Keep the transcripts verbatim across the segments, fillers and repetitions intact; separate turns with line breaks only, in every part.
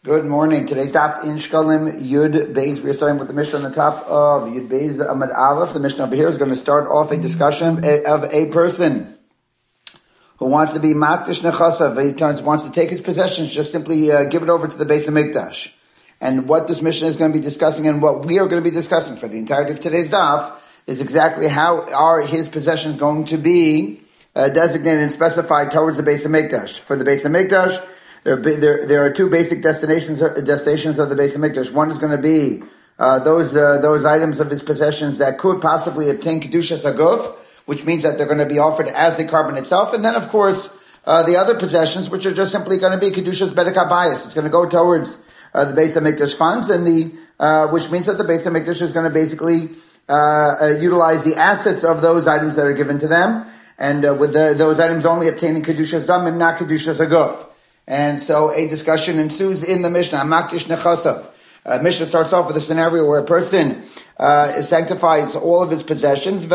Good morning. Today's daf in Shkalim Yud Beis. We're starting with the Mishnah on the top of Yud Beis Amad Aleph. The Mishnah over here is going to start off a discussion of a person who wants to be Makdish Nechasav. He turns, wants to take his possessions, just simply uh, give it over to the Beis HaMikdash. And what this Mishnah is going to be discussing, and what we are going to be discussing for the entirety of today's daf, is exactly how are his possessions going to be uh, designated and specified towards the Beis HaMikdash. For the Beis HaMikdash, There, there, there are two basic destinations destinations of the Beis HaMikdash. One is going to be uh, those uh, those items of his possessions that could possibly obtain Kedushas Haguf, which means that they're going to be offered as the carbon itself. And then, of course, uh, the other possessions, which are just simply going to be Kedushas Bedek HaBayis. It's going to go towards uh, the Beis HaMikdash funds, and the uh, which means that the Beis HaMikdash is going to basically uh, uh, utilize the assets of those items that are given to them, and uh, with the, those items only obtaining Kedushas Damim, not Kedushas Haguf. And so a discussion ensues in the Mishnah. Makdish Nechasav. Uh, Mishnah starts off with a scenario where a person uh, sanctifies all of his possessions.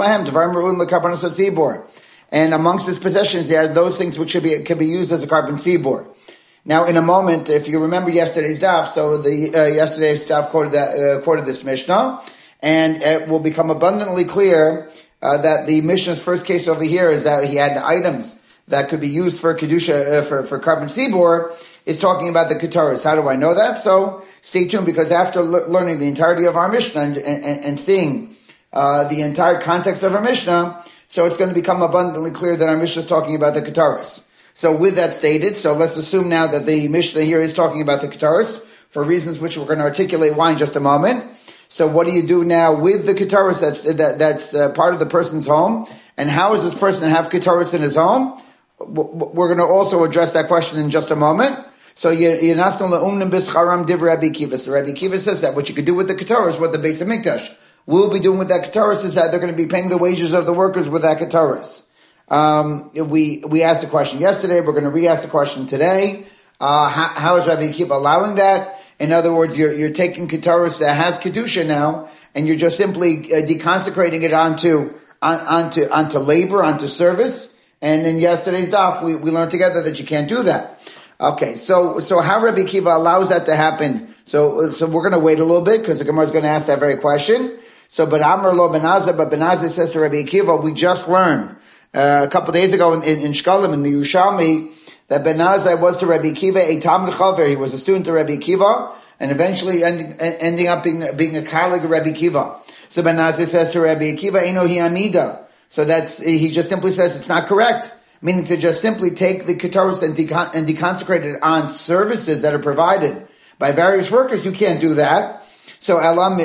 And amongst his possessions, there are those things which should be can be used as a carbon seabor. Now, in a moment, if you remember yesterday's daf, so the uh, yesterday's daf quoted that uh, quoted this Mishnah, and it will become abundantly clear uh, that the Mishnah's first case over here is that he had items that could be used for kedusha uh, for for carbon seabor, is talking about the ketaras. How do I know that? So stay tuned, because after le- learning the entirety of our Mishnah and, and, and seeing uh, the entire context of our Mishnah, so it's going to become abundantly clear that our Mishnah is talking about the ketaras. So with that stated, so let's assume now that the Mishnah here is talking about the ketaras for reasons which we're going to articulate why in just a moment. So what do you do now with the ketaras that's that, that's uh, part of the person's home, and how does this person have ketaras in his home? We're going to also address that question in just a moment. So, Yenasnu le'umnim b'scharam div Rabbi Akiva. So Rabbi Akiva says that what you could do with the ketaras, what the Beis HaMikdash will be doing with that ketaras, is that they're going to be paying the wages of the workers with that ketaras. Um, we we asked the question yesterday. We're going to re-ask the question today. Uh, how, how is Rabbi Akiva allowing that? In other words, you're you're taking ketaras that has kedusha now, and you're just simply uh, deconsecrating it onto on, onto onto labor, onto service. And in yesterday's daf, we, we learned together that you can't do that. Okay, so so how Rabbi Akiva allows that to happen? So so we're going to wait a little bit, because the Gemara is going to ask that very question. So, but Amar lo Ben Azai, but Ben Azai says to Rabbi Akiva, we just learned uh, a couple of days ago in, in, in Shkalim, in the Yerushalmi, that Ben Azai was to Rabbi Akiva a Talmid Chaver. He was a student of Rabbi Akiva, and eventually ending, ending up being, being a colleague of Rabbi Akiva. So Ben Azai says to Rabbi Akiva, Eino hi amida. So that's, he just simply says it's not correct. Meaning to just simply take the ketaros and, decon- and deconsecrate it on services that are provided by various workers. You can't do that. So,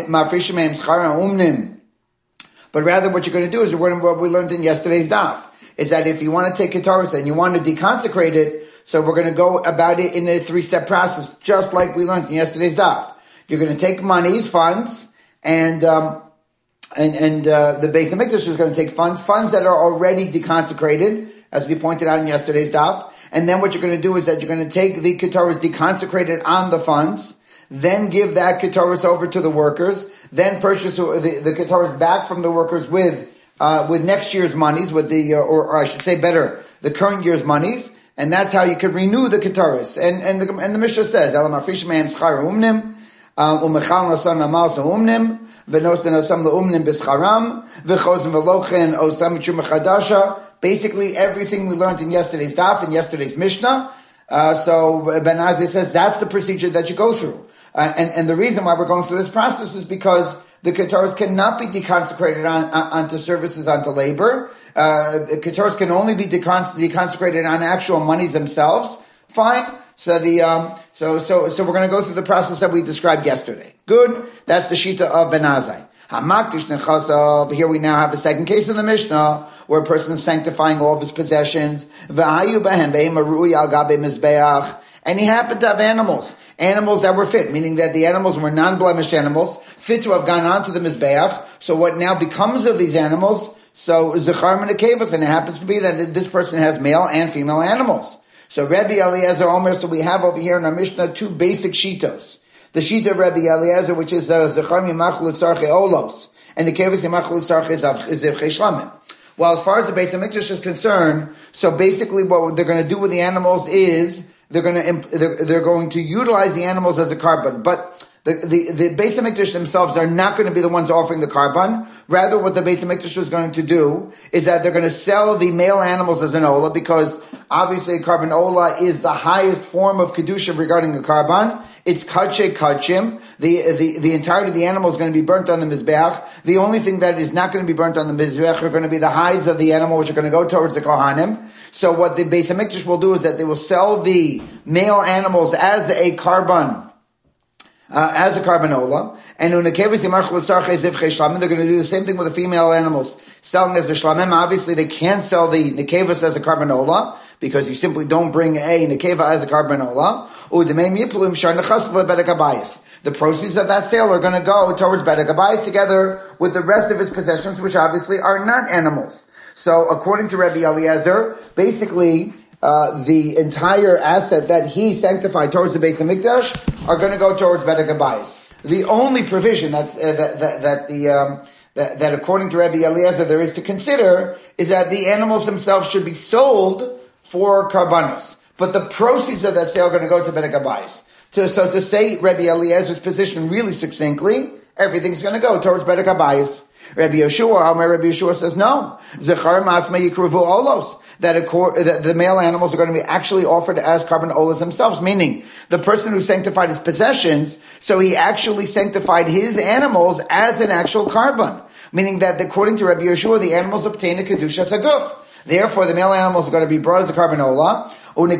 but rather what you're going to do is what we learned in yesterday's daf, is that if you want to take ketaros and you want to deconsecrate it, so we're going to go about it in a three-step process, just like we learned in yesterday's daf. You're going to take monies, funds, and, um, And, and uh, the Beis HaMikdash is going to take funds, funds that are already deconsecrated, as we pointed out in yesterday's daf. And then what you're going to do is that you're going to take the ketaras deconsecrated on the funds, then give that ketaras over to the workers, then purchase the, the ketaras back from the workers with uh, with next year's monies, with the uh, or, or I should say better, the current year's monies, and that's how you can renew the ketaras. And and the and the Mishnah says, "Elam afrish mehem schar umnim, umechal nasan amal umnim." Basically, everything we learned in yesterday's daf and yesterday's Mishnah. Uh, so Ben Azai says that's the procedure that you go through. Uh, and, and the reason why we're going through this process is because the ketaras cannot be deconsecrated on, on, onto services, onto labor. Uh, ketaras can only be decon- deconsecrated on actual monies themselves. Fine. So the um, so so so we're going to go through the process that we described yesterday. Good. That's the shita of Ben Azai. Hamakdish nechasav. Here we now have a second case in the Mishnah where a person is sanctifying all of his possessions. V'hayu behem behem arui al gabe mizbeach. And he happened to have animals, animals that were fit, meaning that the animals were non-blemished animals, fit to have gone onto the mizbeach. So what now becomes of these animals? So zechar min hakevos, and it happens to be that this person has male and female animals. So Rabbi Eliezer Omer, so we have over here in our Mishnah two basic shitos. The shita of Rabbi Eliezer, which is Zechar Yimachul Tzarche Olos, and the Kevis Yimachul Tzarche Zevchei Shlamim. Well, as far as the Beis HaMikdash is concerned, so basically what they're going to do with the animals is they're going to they're, they're going to utilize the animals as a carbon, but the the, the Beis HaMikdash themselves are not going to be the ones offering the carbon. Rather, what the Beis HaMikdash was going to do is that they're going to sell the male animals as an ola, because obviously a carbon ola is the highest form of kedusha regarding a carbon. It's kache kachim. The, the, the entirety of the animal is going to be burnt on the mizbeach. The only thing that is not going to be burnt on the mizbeach are going to be the hides of the animal, which are going to go towards the kohanim. So what the Beis HaMikdash will do is that they will sell the male animals as a carbon, Uh, as a carbon ola, and they're going to do the same thing with the female animals, selling as the shlamim. Obviously, they can't sell the nekevas as a carbon ola, because you simply don't bring a nekeva as a carbon ola. The proceeds of that sale are going to go towards bedek habayis together with the rest of his possessions, which obviously are not animals. So, according to Rabbi Eliezer, basically, Uh, the entire asset that he sanctified towards the Beis HaMikdash are going to go towards bedek habayis. The only provision that's, uh, that, that, that the, um, that, that according to Rabbi Eliezer there is to consider is that the animals themselves should be sold for karbanos. But the proceeds of that sale are going to go to bedek habayis. So, so to say Rabbi Eliezer's position really succinctly, everything's going to go towards bedek habayis. Rabbi Yeshua, Rabbi Yeshua says no. Zechar matzma yikruvu olos. That, that the male animals are going to be actually offered as carbon olas themselves, meaning the person who sanctified his possessions, so he actually sanctified his animals as an actual carbon, meaning that according to Rabbi Yeshua, the animals obtain a kedusha saguf. Therefore, the male animals are going to be brought as a carbon ola.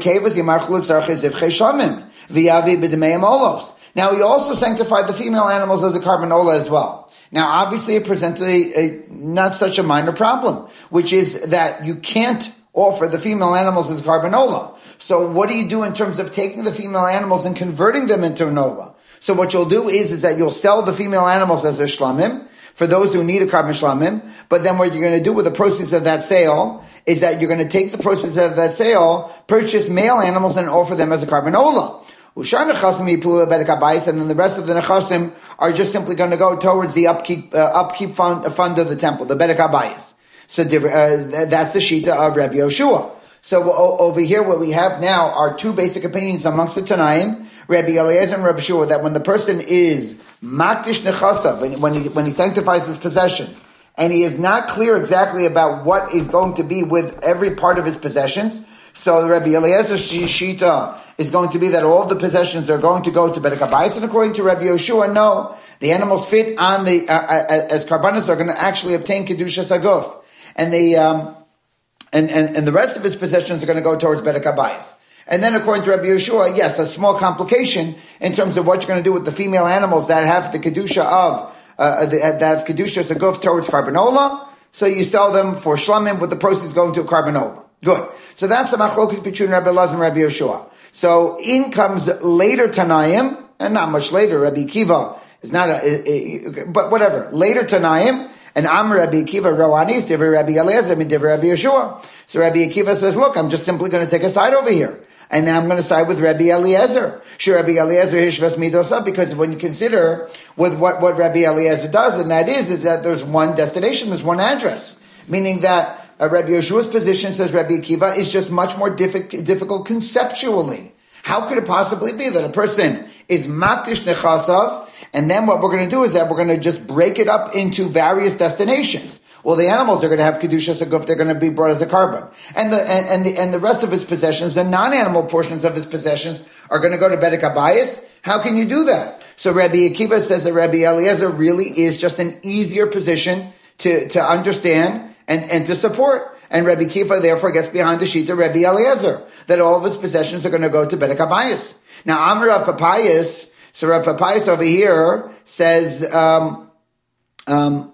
Now, he also sanctified the female animals as a carbon ola as well. Now, obviously, it presents a, a not such a minor problem, which is that you can't offer the female animals as carbon ola. So what do you do in terms of taking the female animals and converting them into an ola? So what you'll do is, is that you'll sell the female animals as a shlamim for those who need a carbon shlamim, but then what you're going to do with the proceeds of that sale is that you're going to take the proceeds of that sale, purchase male animals and offer them as a carbon ola. And then the rest of the nechasim are just simply going to go towards the upkeep uh, upkeep fund, fund of the temple, the bedek habayis. So uh, that's the shita of Rabbi Yoshua. So o- over here, what we have now are two basic opinions amongst the Tanaim, Rabbi Eliezer and Rabbi Shua, that when the person is makdish nechasav, when he when he sanctifies his possession, and he is not clear exactly about what is going to be with every part of his possessions. So Rabbi Eliezer's shita is going to be that all the possessions are going to go to bedek habayis, and according to Rabbi Yoshua, no, the animals fit on the uh, uh, as karbanos are going to actually obtain kedusha saguf, and the um, and, and and the rest of his possessions are going to go towards bedek habayis. And then according to Rabbi Yoshua, yes, a small complication in terms of what you're going to do with the female animals that have the kedusha of uh, the, uh, that have kedusha saguf towards karbonola. So you sell them for shlamim, with the proceeds going to a karbonola. Good. So that's the machlokus between Rabbi Elazar and Rabbi Yoshua. So in comes later Tanaim, and not much later, Rabbi Akiva is not a, a, a but whatever. Later Tanaim, and Am Rabbi Akiva Rawani is different Rabbi Eliezer, and different Rabbi Yoshua. So Rabbi Akiva says, look, I'm just simply going to take a side over here. And now I'm going to side with Rabbi Eliezer. Sure, Rabbi Eliezer hishvas midosa, because when you consider with what, what Rabbi Eliezer does, and that is, is that there's one destination, there's one address. Meaning that Uh, Rabbi Yeshua's position, says Rabbi Akiva, is just much more diffi- difficult conceptually. How could it possibly be that a person is makdish nechasav, and then what we're going to do is that we're going to just break it up into various destinations? Well, the animals are going to have kedusha saguf; they're going to be brought as a carbon, and the and, and the and the rest of his possessions, the non-animal portions of his possessions, are going to go to bedek habayis. How can you do that? So Rabbi Akiva says that Rabbi Eliezer really is just an easier position to to understand and, and to support. And Rabbi Akiva therefore gets behind the shita Rabbi Eliezer, that all of his possessions are going to go to bedek habayis. Now, Amr Rav Papayas, so Rav Papayas over here says, um, um,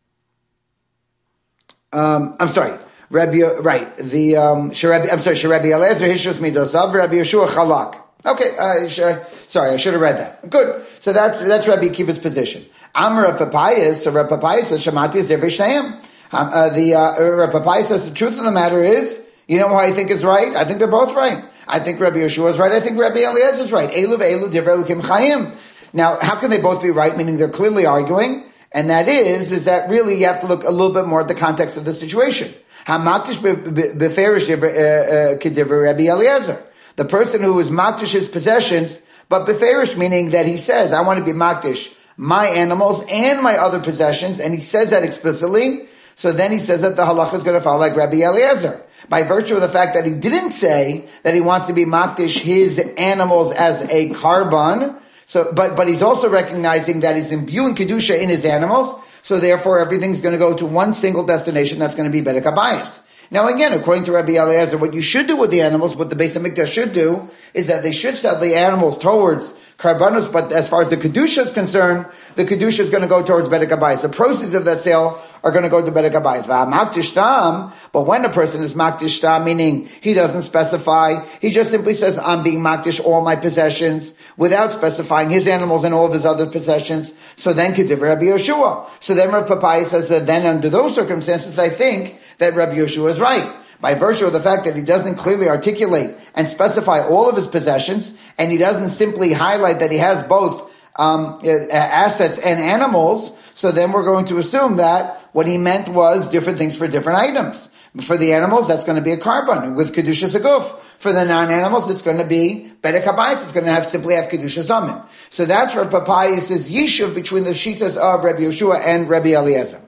um, I'm sorry, Rabbi, right, the, um, Sharabi, I'm sorry, Sharabi Eliezer, Hishus Midosav, Rabbi Yeshua Chalak. Okay, uh, sh- sorry, I should have read that. Good. So that's, that's Rabbi Akiva's position. Amr Rav Papayas, so Rav Papayas says, Shamati is Devish Naim. Um, uh, the uh, Rav Papai says the truth of the matter is, you know who I think is right? I think they're both right. I think Rabbi Yeshua is right. I think Rabbi Eliezer is right. Elu ve'elu divrei Elokim chayim. Now, how can they both be right? Meaning they're clearly arguing, and that is, is that really you have to look a little bit more at the context of the situation. Hamakdish beferish kedivrei Rabbi Eliezer. The person who is makdish his possessions, but beferish, meaning that he says, I want to be makdish my animals and my other possessions, and he says that explicitly. So then he says that the halacha is going to follow like Rabbi Eliezer. By virtue of the fact that he didn't say that he wants to be makdish his animals as a karban, so, but, but he's also recognizing that he's imbuing kedusha in his animals, so therefore everything's going to go to one single destination, that's going to be Bedek Habayis. Now again, according to Rabbi Eliezer, what you should do with the animals, what the Beis HaMikdash should do, is that they should sell the animals towards karbanos, but as far as the kedusha is concerned, the kedusha is going to go towards Bedek Habayis. The proceeds of that sale are going to go to Bedek Habayis. V'amakdish tam, but when a person is makdish tam, meaning he doesn't specify, he just simply says, I'm being makdish all my possessions, without specifying his animals and all of his other possessions. So then Kediv Rabbi Yeshua. So then Rabbi Papai says that then under those circumstances, I think that Rabbi Yeshua is right. By virtue of the fact that he doesn't clearly articulate and specify all of his possessions, and he doesn't simply highlight that he has both um, assets and animals, so then we're going to assume that what he meant was different things for different items. For the animals, that's going to be a karban with kedushas aguf. For the non-animals, it's going to be Bedek Habayis. It's going to have simply have kedushas damim. So that's where Papayis is yishuv between the shitas of Rabbi Yeshua and Rabbi Eliezer.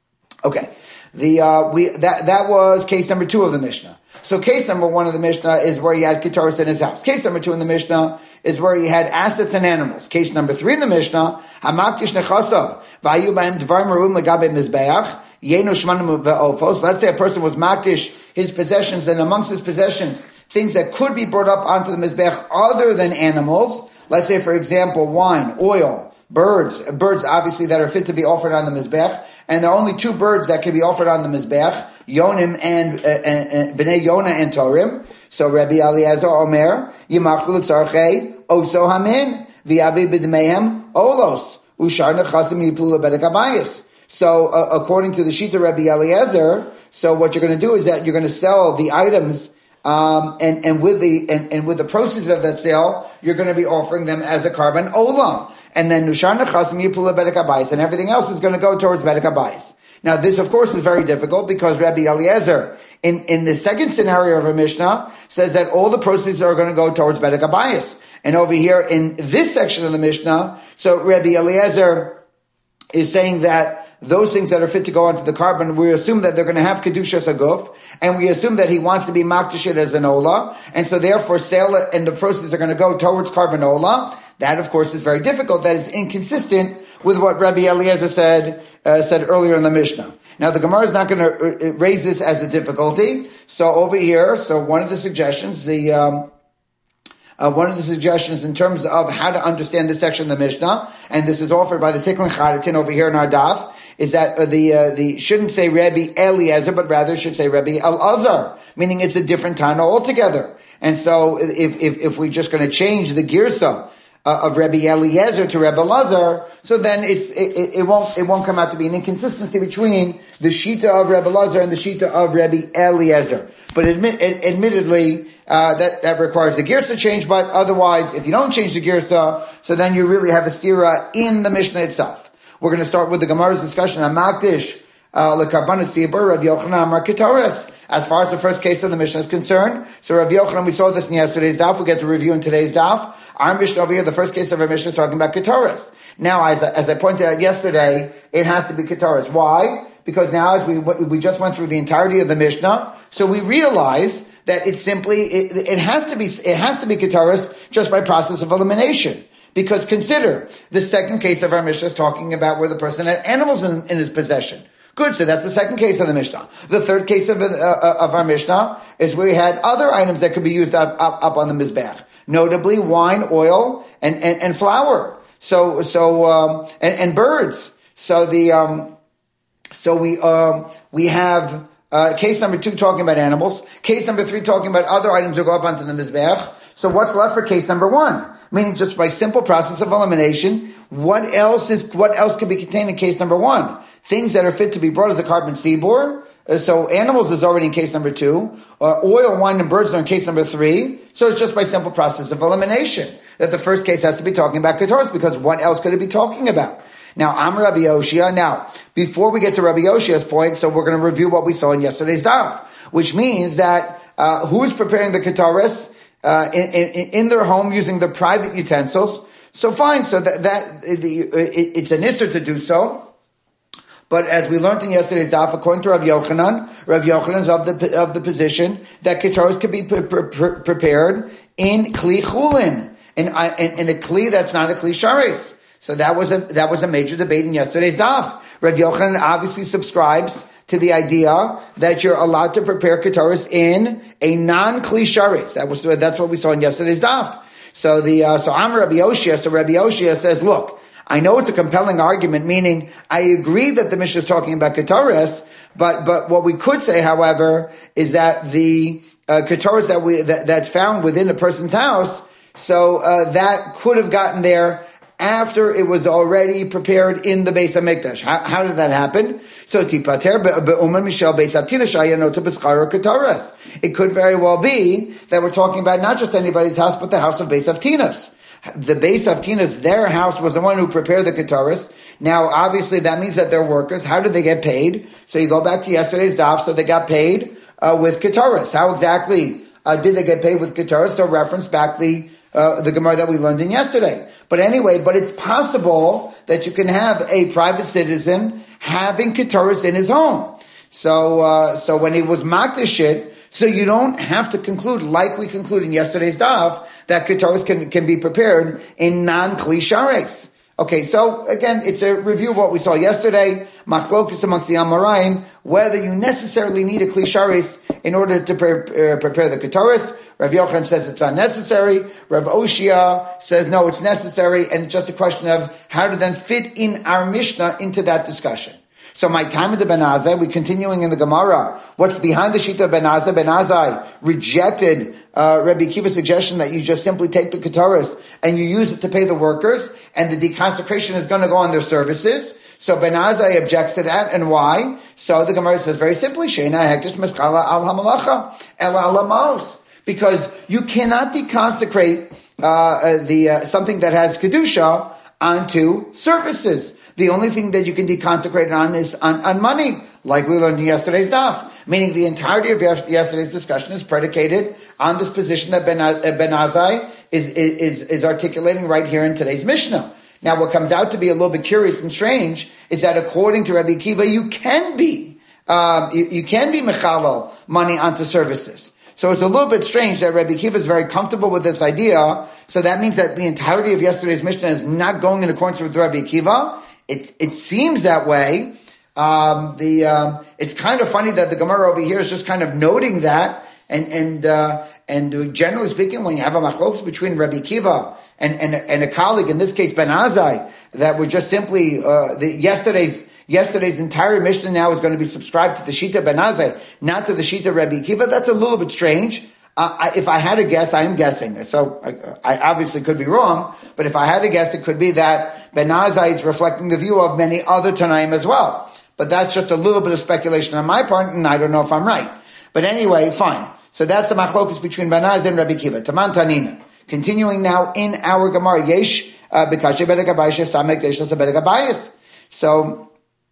Okay. The, uh, we, that, that was case number two of the Mishnah. So case number one of the Mishnah is where he had Ketaris in his house. Case number two in the Mishnah is where he had assets and animals. Case number three in the Mishnah, Hamakdish Nechasav, Vayu Baim Dvarim Merum Legabe Mizbeach, Yenu Shmanim Ve'ofos. Let's say a person was makdish his possessions, and amongst his possessions, things that could be brought up onto the Mizbeach other than animals. Let's say, for example, wine, oil, birds, birds obviously that are fit to be offered on the Mizbeach. And there are only two birds that can be offered on the Mizbeach, Yonim and, uh, and, and Bnei Yona and Torim. So Rabbi Eliezer Omer, Yimachlu Tzarchei, Oso Hamin, V'yavi B'dmehem, Olos, Ushar Nechasim Yipulu Bedek Habayis. So uh, according to the Shita Rabbi Eliezer, so what you're going to do is that you're going to sell the items, um, and, and with the, and, and with the proceeds of that sale, you're going to be offering them as a karban olam. And then Nushar Nechasim Yipula Bedek Habayis, and everything else is going to go towards Bedek Habayis. Now this, of course, is very difficult because Rabbi Eliezer, in, in the second scenario of a Mishnah, says that all the proceeds are going to go towards Bedek Habayis. And over here in this section of the Mishnah, so Rabbi Eliezer is saying that those things that are fit to go onto the karban, we assume that they're going to have Kedushas Aguf, and we assume that he wants to be Makdish it as an Ola, and so therefore sale and the proceeds are going to go towards karban Ola. That, of course, is very difficult. That is inconsistent with what Rabbi Eliezer said uh, said earlier in the Mishnah. Now, the Gemara is not going to raise this as a difficulty. So over here, so one of the suggestions, the um, uh, one of the suggestions in terms of how to understand this section of the Mishnah, and this is offered by the Tikkun Charitin over here in our daf, is that uh, the uh, the shouldn't say Rabbi Eliezer, but rather it should say Rabbi Elazar, meaning it's a different Tana altogether. And so, if if if we're just going to change the girsa Uh, of Rabbi Eliezer to Rabbi Elazar, so then it's it, it, it won't it won't come out to be an inconsistency between the shita of Rabbi Elazar and the shita of Rabbi Eliezer. But admit, admittedly, uh, that that requires the girsa change. But otherwise, if you don't change the girsa, so then you really have a stira in the Mishnah itself. We're going to start with the Gemara's discussion on Makdish lekarbanot tzibur Rav Yochanan Amar Ketoras. As far as the first case of the Mishnah is concerned, so Rav Yochanan, we saw this in yesterday's daf. We get to review in today's daf. Our Mishnah over here, the first case of our Mishnah is talking about Ketoras. Now, as I, as I pointed out yesterday, it has to be Ketoras. Why? Because now, as we we just went through the entirety of the Mishnah, so we realize that it's simply it, it has to be it has to be Ketoras just by process of elimination. Because consider the second case of our Mishnah is talking about where the person had animals in, in his possession. Good, so that's the second case of the Mishnah. The third case of, uh, of our Mishnah is where we had other items that could be used up, up, up on the Mizbeach. Notably wine, oil, and, and, and flour. So, so, um, and, and birds. So the, um, so we, um, we have, uh, case number two talking about animals. Case number three talking about other items that go up onto the Mizbeach. So what's left for case number one? Meaning just by simple process of elimination, what else is, what else could be contained in case number one? Things that are fit to be brought as a karban tzibur. Uh, so animals is already in case number two. Uh, oil, wine, and birds are in case number three. So it's just by simple process of elimination that the first case has to be talking about Ketoras, because what else could it be talking about? Now, I'm Rabbi Yoshia. Now, before we get to Rabbi Yoshia's point, so we're going to review what we saw in yesterday's daf, which means that uh, who's preparing the Ketoras? uh, in, in, in their home using their private utensils. So fine, so that, that the, it, it's an issur to do so. But as we learned in yesterday's daf, according to Rav Yochanan, Rav Yochanan is of the of the position that ketoros could be pre- pre- prepared in kli chulin, in, in, in a kli that's not a kli shares. So that was a that was a major debate in yesterday's daf. Rav Yochanan obviously subscribes to the idea that you're allowed to prepare ketoros in a non kli shares. That was that's what we saw in yesterday's daf. So the uh, so Amar Rabbi Yoshia. So Rabbi Yoshia says, look. I know it's a compelling argument, meaning I agree that the Mishnah is talking about ketoros, but but what we could say, however, is that the uh, ketoros that we that, that's found within a person's house, so uh, that could have gotten there after it was already prepared in the Beis HaMikdash. How, how did that happen? So tipater be'uman mishel Beis Avtina shayanota b'scharo ketoros. It could very well be that we're talking about not just anybody's house, but the house of Beis Avtinas. The Beis Avtinas, their house was the one who prepared the ketoros. Now, obviously, that means that they're workers. How did they get paid? So you go back to yesterday's daf. So they got paid uh, with ketoros. How exactly uh, did they get paid with ketoros? So reference back the uh, the Gemara that we learned in yesterday. But anyway, but it's possible that you can have a private citizen having ketoros in his home. So uh, so when he was makdish it, so you don't have to conclude, like we concluded in yesterday's daf, that ketoros can, can be prepared in non-kli shares. Okay, so again, it's a review of what we saw yesterday. Machlokus amongst the Amoraim, whether you necessarily need a kli shares in order to pre- uh, prepare the ketoros. Rav Yochanan says it's unnecessary. Rav Oshia says no, it's necessary, and it's just a question of how to then fit in our Mishnah into that discussion. So my time with the Ben Azai, we're continuing in the Gemara. What's behind the Shita of Ben Azai? Ben Azai rejected uh, Rabbi Akiva's suggestion that you just simply take the ketoros and you use it to pay the workers, and the deconsecration is going to go on their services. So Ben Azai objects to that, and why? So the Gemara says very simply, Sheina hektish meschala al hamalacha ela alamos, because you cannot deconsecrate uh, uh, the uh, something that has kedusha onto services. The only thing that you can deconsecrate it on is on, on money, like we learned in yesterday's daf. Meaning the entirety of yesterday's discussion is predicated on this position that Ben, ben Azai is, is, is articulating right here in today's Mishnah. Now what comes out to be a little bit curious and strange is that according to Rabbi Akiva, you can be, um, you, you can be mechalal money onto services. So it's a little bit strange that Rabbi Akiva is very comfortable with this idea. So that means that the entirety of yesterday's Mishnah is not going in accordance with Rabbi Akiva. It it seems that way. Um, the um, it's kind of funny that the Gemara over here is just kind of noting that, and and uh, and generally speaking, when you have a machlokes between Rabbi Akiva and and and a colleague, in this case Ben Azai, that we're just simply uh, the yesterday's yesterday's entire Mishnah now is going to be subscribed to the Shita Ben Azai, not to the Shita Rabbi Akiva. That's a little bit strange. Uh, I, if I had to guess, I am guessing. So I, I obviously could be wrong, but if I had to guess, it could be that Ben Azai is reflecting the view of many other Tanaim as well. But that's just a little bit of speculation on my part, and I don't know if I'm right. But anyway, fine. So that's the machlokus between Ben Azai and Rabbi Akiva. Taman Tanina. Continuing now in our Gemara, Yesh b'kashe bedek abayis stamek deishos bedek abayis. So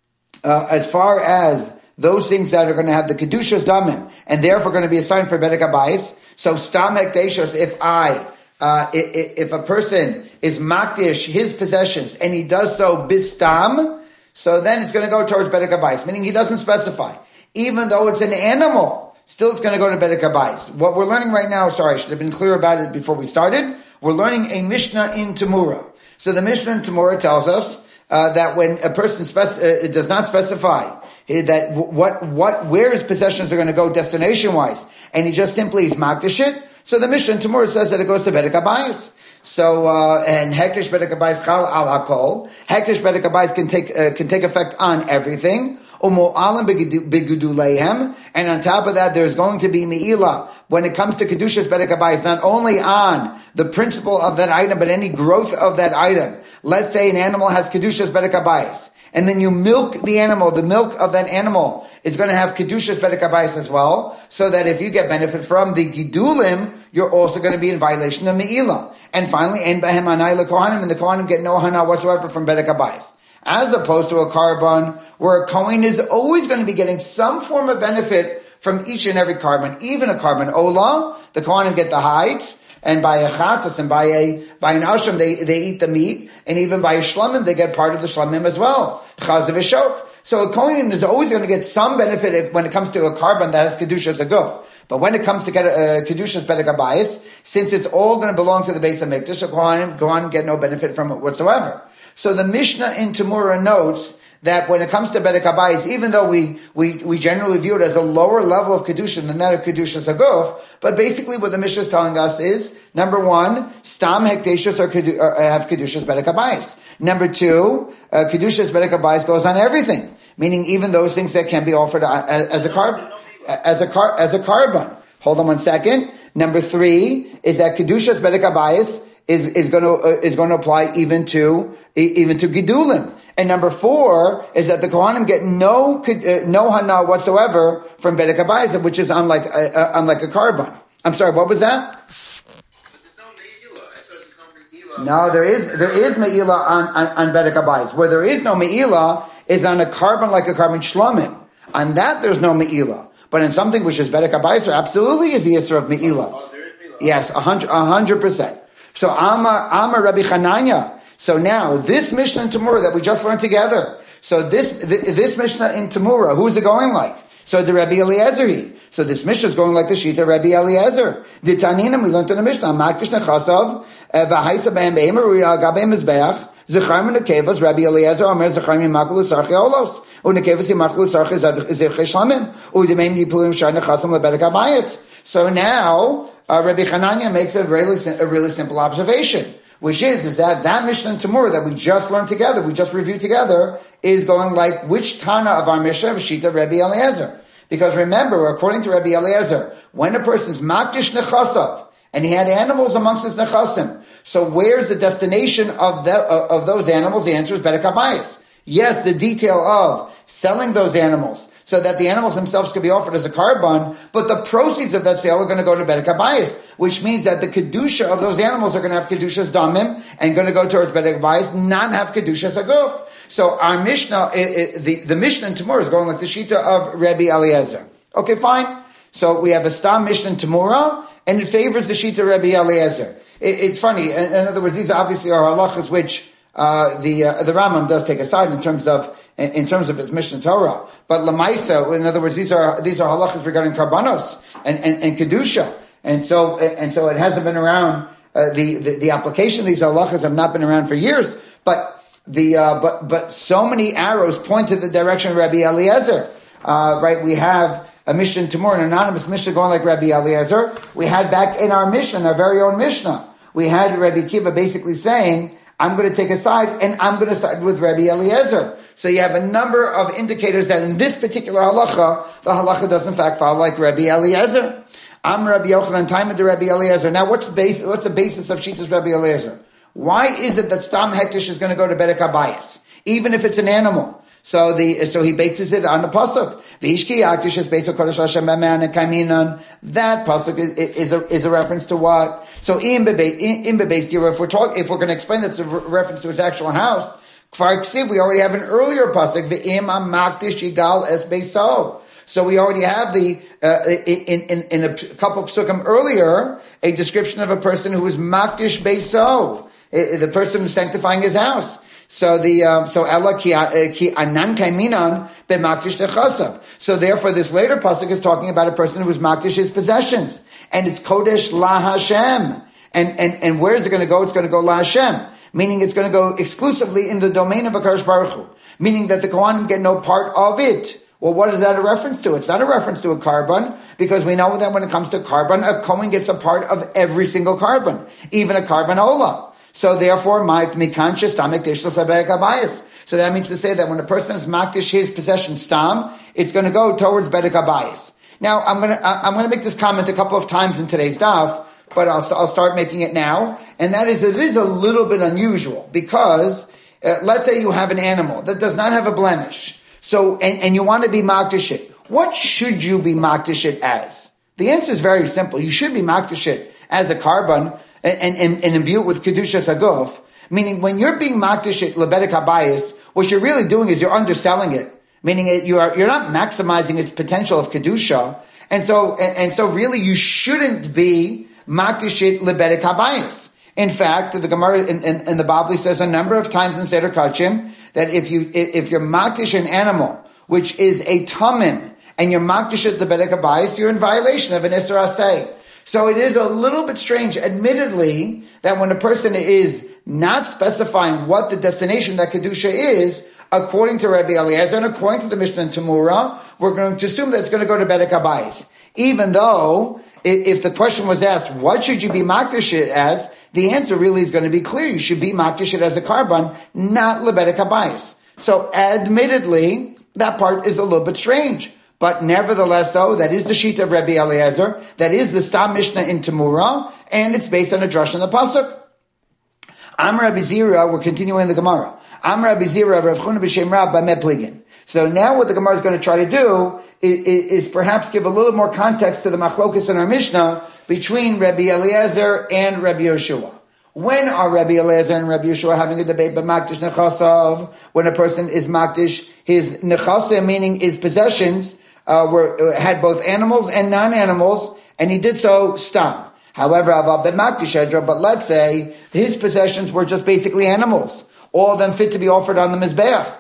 uh, as far as those things that are going to have the Kedushas Damim, and therefore going to be assigned for Bedek HaBayis. So, Stam Hekdeshos, if I, uh, if, if a person is Makdish his possessions, and he does so Bistam, so then it's going to go towards Bedek HaBayis, meaning he doesn't specify. Even though it's an animal, still it's going to go to Bedek HaBayis. What we're learning right now, sorry, I should have been clear about it before we started, we're learning a Mishnah in Tamura. So the Mishnah in Tamura tells us uh, that when a person spec- uh, does not specify that what, what, where his possessions are going to go destination-wise, and he just simply is makdish it. So the Mishnah in Tamura says that it goes to Bedek HaBayis. So, uh, and Hektish Bedek HaBayis chal al hakol. Hektish Bedek HaBayis can take, uh, can take effect on everything. Umo'alim beguduleihem. And on top of that, there's going to be me'ilah. When it comes to Kedushas Bedek HaBayis, not only on the principle of that item, but any growth of that item. Let's say an animal has Kedushas Bedek HaBayis, and then you milk the animal, the milk of that animal is going to have Kedushas Bedek HaBayis as well, so that if you get benefit from the Gidulim, you're also going to be in violation of Me'ilah. And finally, En Behem Hanai LeKohanim, and the Kohanim get no Hana whatsoever from Bedek HaBayis. As opposed to a carbon, where a Kohen is always going to be getting some form of benefit from each and every carbon, even a carbon Ola, the Kohanim get the hides, and by a chatas and by a by an ashram they, they eat the meat, and even by a shlamim they get part of the shlamim as well. Chaz v'shok. So a kohen is always going to get some benefit when it comes to a carbon that has kedushas aguf. But when it comes to get a kedushas bedek habayis, since it's all going to belong to the base of mikdash, a kohen go on get no benefit from it whatsoever. So the Mishnah in Tamura notes that when it comes to bedek habayis, even though we, we, we generally view it as a lower level of kedusha than that of kedushas aguf, but basically what the Mishnah is telling us is, number one, stam hekdeshus or, kedu, or have kedushas bedek habayis. Number two, uh, kedushas bedek habayis goes on everything, meaning even those things that can be offered as, as a carbon, as a car, as a carbon. Hold on one second. Number three is that kedushas bedek habayis is is going to uh, is going to apply even to even to gidulim. And number four is that the Kohanim get no uh, no hana whatsoever from bedek habayis, which is unlike uh, uh, unlike a carbon. I'm sorry, what was that? No, there is there is me'ila on on, on bedek habayis. Where there is no me'ila is on a carbon like a carbon shlamim. On that there's no me'ila. But in something which is bedek habayis, there absolutely is the issur of me'ila. Oh, yes, a hundred a hundred percent. So Amma Amma Rabbi Chananya. So now this Mishnah in Tamura that we just learned together. So this this Mishnah in Tamura, who is it going like? So the Rabbi Eliezer. So this Mishnah is going like the Shita Rabbi Eliezer. The Taninim we learned in the Mishnah. Makish nechasav v'haisa behem beimer u'yal gabei mizbeach. Zechar min nekevas Rabbi Eliezer omer zechar min makul tzarchei olos u'nekevas yimakul tzarchei zevchei shlamim u'demeim yipulim shar nechasam lebedek habayis. So now uh, Rabbi Chananya makes a really a really simple observation, which is is that that Mishnah in Tamura that we just learned together, we just reviewed together, is going like which Tana of our Mishnah, Shita Rabbi Eliezer. Because remember, according to Rabbi Eliezer, when a person's makdish nechasav, and he had animals amongst his nechasim, so where's the destination of the, uh, of those animals? The answer is bedek habayis. Yes, the detail of selling those animals so that the animals themselves can be offered as a carbon, but the proceeds of that sale are going to go to bedek habayis, which means that the kedusha of those animals are going to have kedushas damim and going to go towards bedek habayis, not have kedushas aguf. So our Mishnah, it, it, the, the Mishnah in Tamura is going like the Shita of Rabbi Eliezer. Okay, fine. So we have a Stam Mishnah in Tamura, and it favors the Shita of Rabbi Eliezer. It, it's funny. In, in other words, these obviously are halachas which uh, the uh, the Rambam does take aside in terms of in, in terms of his Mishnah Torah. But Lamaisa, in other words, these are these are halachas regarding karbanos and, and, and kedusha, and so and so it hasn't been around. Uh, the, the the application of these halachas have not been around for years, but. The uh, but but so many arrows point to the direction of Rabbi Eliezer. Uh, right, we have a Mishnah in Tamura, an anonymous Mishnah going like Rabbi Eliezer. We had back in our Mishnah, our very own Mishnah, we had Rabbi Kiva basically saying, "I'm going to take a side, and I'm going to side with Rabbi Eliezer." So you have a number of indicators that in this particular halacha, the halacha does in fact follow like Rabbi Eliezer. I'm Rabbi Yochanan, time of the Rabbi Eliezer. Now, what's the base? What's the basis of Shita's Rabbi Eliezer? Why is it that Stam Hektish is going to go to bedek habayis, even if it's an animal? So the so he bases it on the pasuk. V'ishki yaktish is based on Kodesh Hashem b'man and kaiminan. That pasuk is, is a is a reference to what? So in bebase, if we're talking, if we're going to explain that's a reference to his actual house, Kfar Ksiv, we already have an earlier pasuk. V'im amaktish yigal es beiso. So we already have the uh, in, in in a couple of psukim earlier a description of a person who is makdish beiso. The person who's sanctifying his house. So the um, so Ella ki anan kaiminan bemakdish nechasav. So therefore, this later pasuk is talking about a person who is makdish his possessions, and it's kodesh la Hashem. And and and where is it going to go? It's going to go la Hashem, meaning it's going to go exclusively in the domain of HaKadosh Baruch Hu, meaning that the Kohanim get no part of it. Well, what is that a reference to? It's not a reference to a carbon, because we know that when it comes to carbon, a Kohen gets a part of every single carbon, even a carbon ola. So therefore, my mikancha stomach dishlos bedek habayis. So that means to say that when a person is makdish his possession stam, it's going to go towards bedek habayis. Now, I'm going to I'm going to make this comment a couple of times in today's daf, but I'll I'll start making it now. And that is, it is a little bit unusual because uh, let's say you have an animal that does not have a blemish, so and, and you want to be makdish it. What should you be makdish it as? The answer is very simple. You should be makdish it as a carbon. And, and, and imbue it with Kedushas Haguf, meaning when you're being makdish it lebedek habayis, what you're really doing is you're underselling it, meaning it, you are, you're not maximizing its potential of Kedusha. And so, and, and so really you shouldn't be, makdishit lebedek habayis. In fact, the Gemara in, in, in the Bavli says a number of times in Seder Kachim that if you if you're makdish an animal which is a tamim and you're makdish it lebedek habayis, you're in violation of an Isser Aseh. So it is a little bit strange, admittedly, that when a person is not specifying what the destination that Kedusha is, according to Rabbi Eliezer and according to the Mishnah in Tamura, we're going to assume that it's going to go to Bedek Habayis. Even though, if the question was asked, what should you be makdish it as? The answer really is going to be clear. You should be makdish it as a karban, not lebedek habayis. So admittedly, that part is a little bit strange. But nevertheless, though, that is the sheet of Rabbi Eliezer. That is the Stam Mishnah in Tamura, and it's based on a drush in the pasuk. Am Rabbi Zira, we're continuing the Gemara. Am Rabbi Zira, Rav Chuna b'Shem Rab b'meh pligin. So now what the Gemara is going to try to do is, is, is perhaps give a little more context to the machlokas in our Mishnah between Rabbi Eliezer and Rabbi Yeshua. When are Rabbi Eliezer and Rabbi Yeshua having a debate about makdish nechasav? When a person is makdish his nechasav, meaning his possessions, uh, were had both animals and non-animals, and he did so stam. However, but let's say his possessions were just basically animals, all of them fit to be offered on the mizbeach.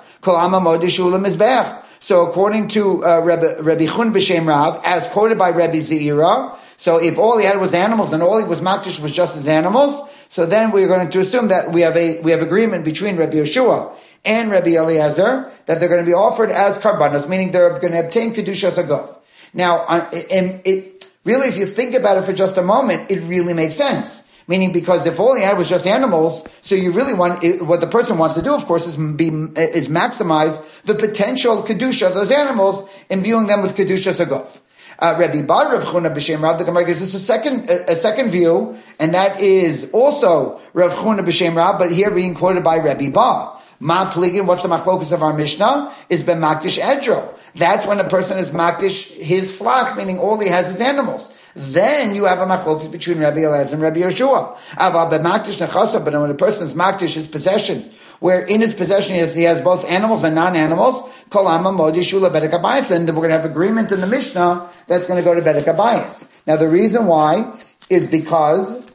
So according to uh, Rabbi, Rabbi Chun b'Shem Rav, as quoted by Rabbi Zeira, so if all he had was animals and all he was makdish was just his animals, so then we're going to assume that we have a we have agreement between Rabbi Yeshua and Rabbi Eliezer that they're going to be offered as karbanos, meaning they're going to obtain kedushas agov. Now, and it really, if you think about it for just a moment, it really makes sense. Meaning, because if all he had was just animals, so you really want, what the person wants to do, of course, is be, is maximize the potential kedusha of those animals, imbuing them with kedushas agov. Uh, Rabbi Bar Rav Chuna b'Shem Rav, the Gemara gives us a second, a, a second view, and that is also Rav Chuna b'Shem Rav, but here being quoted by Rabbi Bar. Ma pligin, what's the machlokus of our Mishnah? Is ben makdish edro. That's when a person is makdish his flock, meaning all he has is animals. Then you have a machlokus between Rabbi Eliezer and Rabbi Yeshua. Aval ben makdish nechasa, but when a person is makdish his possessions, where in his possession he has, he has both animals and non-animals, kol ama mod yeshula bedek habayis, then we're going to have agreement in the Mishnah that's going to go to bedek habayis. Now the reason why is because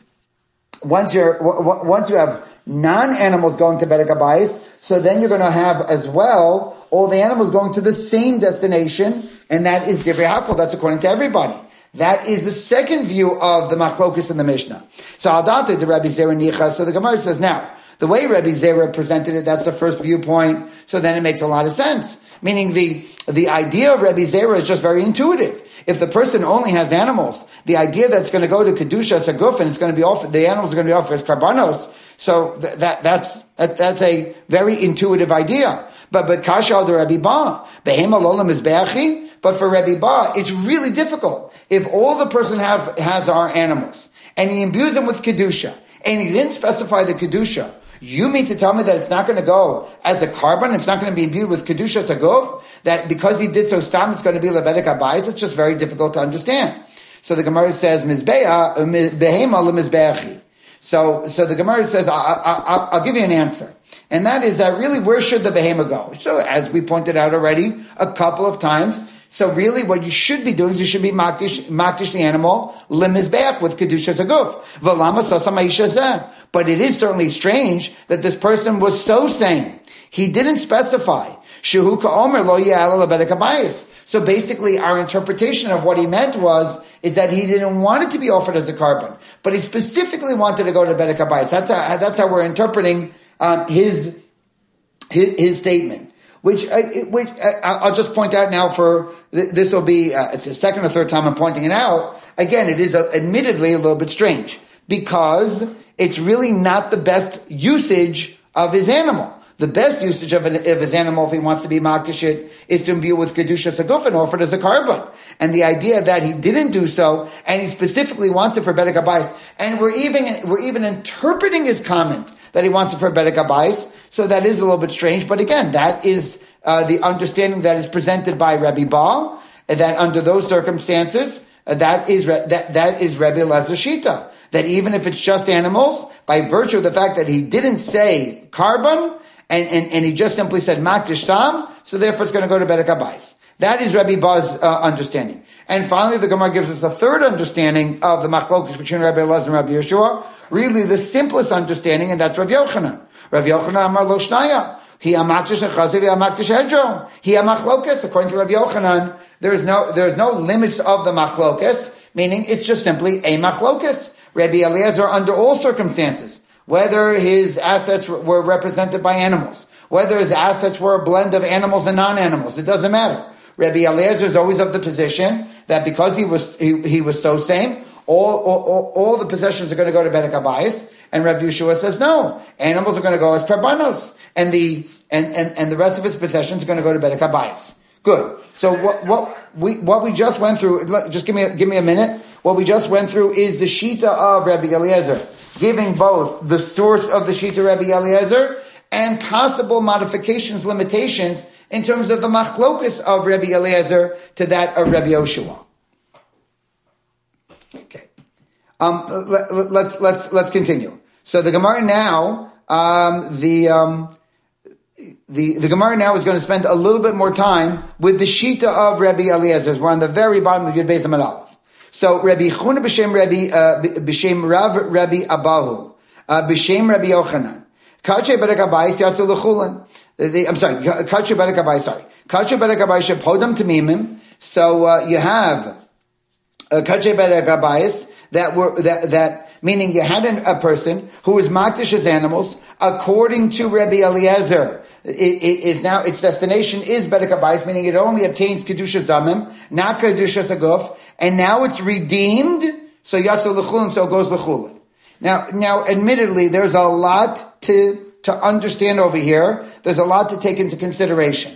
once you're once you have non-animals going to bedek habayis, so then you're going to have as well all the animals going to the same destination, and that is divrei hakol. That's according to everybody. That is the second view of the machlokus in the Mishnah. So Adante the Rabbi Zera Nicha. So the Gemara says now, the way Rabbi Zera presented it, that's the first viewpoint. So then it makes a lot of sense. Meaning the, the idea of Rabbi Zera is just very intuitive. If the person only has animals, the idea that's going to go to Kedusha Saguf and it's going to be offered, the animals are going to be offered as karbanos. So th- that, that's, that, that's a very intuitive idea. But, but Kasha al Rabbi Ba, Behema Lolam is Be'achi. But for Rabbi Ba, it's really difficult. If all the person have, has are animals, and he imbues them with Kedusha, and he didn't specify the Kedusha, you mean to tell me that it's not going to go as a carbon, it's not going to be imbued with Kedusha Sagov, that because he did so stam, it's going to be Lebedek Habayis? It's just very difficult to understand. So the Gemara says, Mizbeah, Behema leMizbeachi. So, so the Gemara says, I, I, I, I'll give you an answer. And that is that really, where should the behema go? So as we pointed out already a couple of times, so really what you should be doing is you should be makish, makish the animal, limizbeach with kedusha zaguf. V'lama sasa ma'isha zeh. But it is certainly strange that this person was so saying. He didn't specify. Shehu ka'omer lo ya'ala lebedek habayis. So basically our interpretation of what he meant was, is that he didn't want it to be offered as a carbon, but he specifically wanted to go to bedek habayis. That's how, that's how we're interpreting um, his, his his statement. Which, uh, which uh, I'll just point out now. For this will be uh, it's the second or third time I'm pointing it out. Again, it is uh, admittedly a little bit strange because it's really not the best usage of his animal. The best usage of, an, of his animal, if he wants to be makdashit, is to imbue with kedusha saguf and offer it as a carbon. And the idea that he didn't do so, and he specifically wants it for bedek habayis, and we're even we're even interpreting his comment that he wants it for bedek habayis. So that is a little bit strange, but again, that is uh, the understanding that is presented by Rabbi Ba, that under those circumstances, uh, that is that that is Rabbi Elazar Shita. That even if it's just animals, by virtue of the fact that he didn't say carbon, and, and, and he just simply said makdish tam, so therefore it's going to go to bedek habayis. That is Rabbi Buz's uh, understanding. And finally, the Gemara gives us a third understanding of the machlokus between Rabbi Elazar and Rabbi Yeshua. Really, the simplest understanding, and that's Rabbi Yochanan. Rabbi Yochanan Amar Lo Shnaya. He amaktish nechazev, he amaktish hedro. He amachlokus. According to Rabbi Yochanan, there is no there is no limits of the machlokus, meaning it's just simply a machlokus. Rabbi Eliezer, under all circumstances, whether his assets were represented by animals, whether his assets were a blend of animals and non-animals, it doesn't matter. Rabbi Eliezer is always of the position that because he was he, he was so same, all, all all the possessions are going to go to Bedek Habayis, and Rabbi Yeshua says no, animals are going to go as karbanos, and the and, and, and the rest of his possessions are going to go to Bedek Habayis. Good. So what what we what we just went through, just give me a, give me a minute. What we just went through is the shita of Rabbi Eliezer, giving both the source of the shita Rabbi Eliezer and possible modifications, limitations in terms of the machlokus of Rabbi Eliezer to that of Rabbi Yoshua. Okay. Um, let, let, let, let's, let's continue. So the Gemara now, um, the, um, the, the Gemara now is going to spend a little bit more time with the shita of Rabbi Eliezer. We're on the very bottom of Yud Beis Amud Aleph. So Rabbi Chuna b'shem Rabbi, uh, b'shem Rav Rabbi Abahu, uh, b'shem Rabbi Yochanan. Kache Bedek Habayis yatzu l'chulin. The, I'm sorry, Kache Bedek Habayis, sorry. Kache Bedek Habayis shepodam tamimim. So, uh, you have, uh, Kache Bedek Habayis that were, that, that, meaning you had an, a person who was makdish as animals, according to Rabbi Eliezer. It, it is now, its destination is Bedek Habayis, meaning it only obtains Kedushas Damim, not Kedushas Aguf, and now it's redeemed, so Yatzu L'chulin, so it goes L'chulin. Now, now, admittedly, there's a lot to, to understand over here. There's a lot to take into consideration.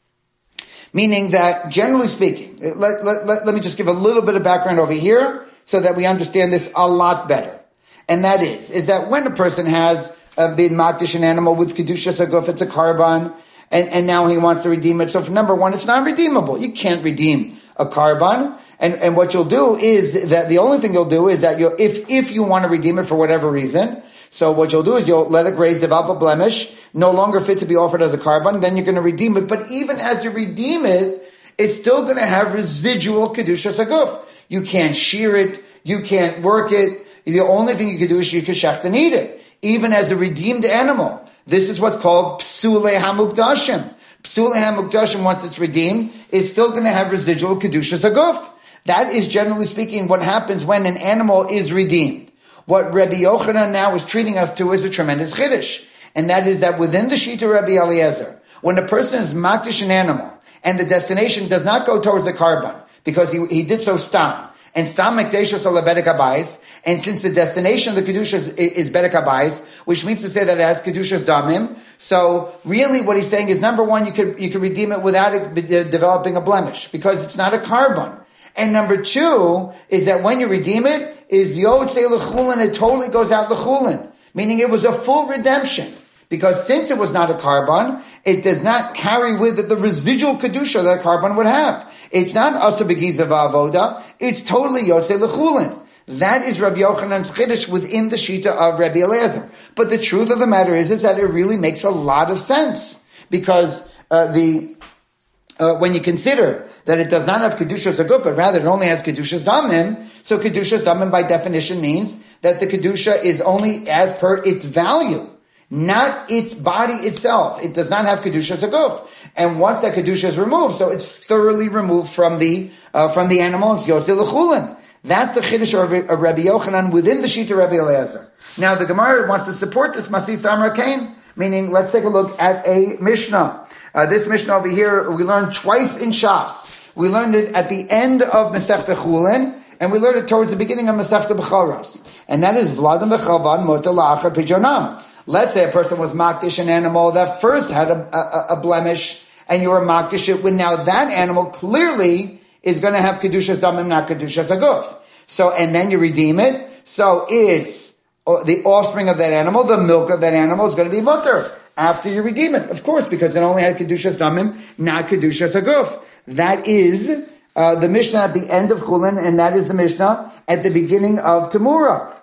Meaning that, generally speaking, let, let, let, let me just give a little bit of background over here so that we understand this a lot better. And that is, is that when a person has uh, been makdish an animal with Kedushas Aguf, it's a karban, and, and now he wants to redeem it. So for number one, it's not redeemable. You can't redeem a karban. And, and what you'll do is that the only thing you'll do is that you'll, if, if you want to redeem it for whatever reason, so what you'll do is you'll let it graze, develop a blemish, no longer fit to be offered as a karban, then you're going to redeem it. But even as you redeem it, it's still going to have residual Kedushas Aguf. You can't shear it, you can't work it. The only thing you can do is you can shech and eat it. Even as a redeemed animal. This is what's called Psulei HaMukdashim. Psulei HaMukdashim, once it's redeemed, is still going to have residual Kedushas Aguf. That is, generally speaking, what happens when an animal is redeemed. What Rabbi Yochanan now is treating us to is a tremendous chiddush. And that is that within the Shita Rabbi Eliezer, when a person is makdish an animal, and the destination does not go towards the karban, because he, he did so stam, and stam mekdeshos ala bedek habayis, and since the destination of the kedusha is, is bedek habayis, which means to say that it has kedushas damim, so really what he's saying is, number one, you could you could redeem it without it de- developing a blemish, because it's not a karban. And number two is that when you redeem it, is yotzei l'chulin, it totally goes out l'chulin, meaning it was a full redemption. Because since it was not a karban, it does not carry with it the residual kedusha that a karban would have. It's not asa begiza va'avoda, it's totally yotzei l'chulin. That is Rabbi Yochanan's chiddush within the shita of Rabbi Eliezer. But the truth of the matter is, is that it really makes a lot of sense. Because uh, the uh, when you consider that it does not have kedushas aguf, but rather it only has kedushas damim, so kedushas damim by definition means that the kedusha is only as per its value, not its body itself. It does not have kedushas aguf. And once that kedusha is removed, so it's thoroughly removed from the uh, from the animal, it's yotzei l'chulin. That's the chiddush of Rabbi Yochanan within the shita Rabbi Eliezer. Now the Gemara wants to support this Masis Amar Kain, meaning let's take a look at a Mishnah. Uh, this Mishnah over here, we learned twice in Shas. We learned it at the end of Masechta Chulin, and we learned it towards the beginning of Masechta Bechoros. And that is Vladim Bechalvan Mota La'achar Pijonam. Let's say a person was makdish an animal that first had a, a, a blemish, and you were makdish it with, now that animal clearly is going to have kedushas damim, not kedushas aguf. So, and then you redeem it. So it's the offspring of that animal, the milk of that animal is going to be mutter after you redeem it, of course, because it only had kedushas damim, not kedushas aguf. That is uh, the Mishnah at the end of Chulin, and that is the Mishnah at the beginning of Tamura.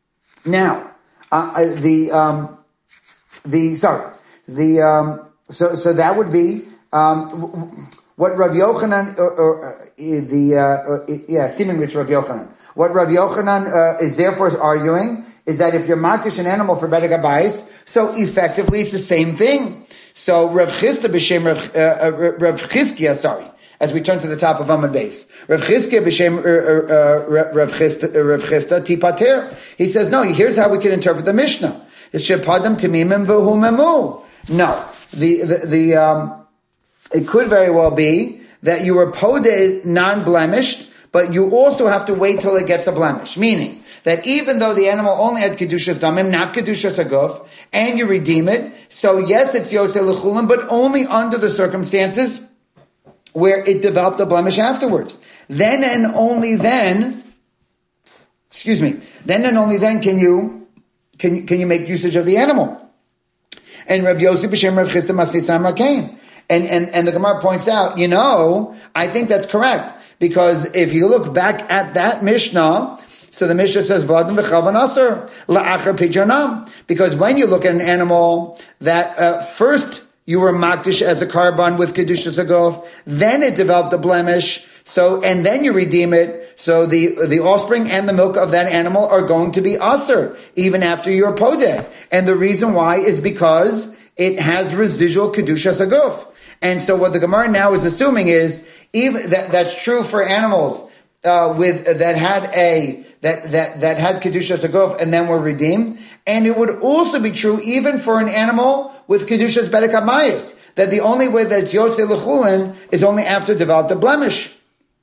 Now, uh, the um, the sorry, the um, so so that would be um, what Rav Yochanan, or, or uh, the, uh, uh, yeah, seemingly it's Rav Yochanan. What Rav Yochanan uh, is therefore arguing is that if you're matish an animal for bedek habayis, so effectively it's the same thing. So Rav Chisda b'shem Rav, uh, Rav Chizkiah, sorry, as we turn to the top of Amud Beis, Rav Chizkiah b'shem uh, uh, Rav Chisda, uh, Rav Chisda tipater. He says, no, here's how we can interpret the Mishnah. It's shepadam timimim v'hu memu. No, the the, the um, it could very well be that you were poded non-blemished, but you also have to wait till it gets a blemish. Meaning that even though the animal only had kedushas damim, not kedushas aguf, and you redeem it, so yes, it's yotze l'chulim, but only under the circumstances where it developed a blemish afterwards. Then and only then, excuse me, then and only then can you can you, can you make usage of the animal. And Rav Yosef b'shem Rav Chisda Masnitzam Rakain. And, and, and the Gemara points out, you know, I think that's correct. Because if you look back at that Mishnah, so the Mishnah says, Vladim v'chalvan aser, la'achar pijanam. Because when you look at an animal that, uh, first you were makdish as a karban with kedushas agof, then it developed a blemish, so, and then you redeem it, so the, the offspring and the milk of that animal are going to be aser, even after you're podeh. And the reason why is because it has residual kedushas agof. And so what the Gemara now is assuming is even that that's true for animals uh, with uh, that had a that that that had kedushas aguf and then were redeemed, and it would also be true even for an animal with kedushas bedek habayis, that the only way that it's yotze l'chulin is only after developed a blemish.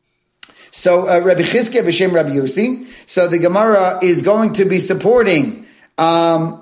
So uh, Rabbi Chizkiah b'shem Rabbi Yossi. So the Gemara is going to be supporting. Um,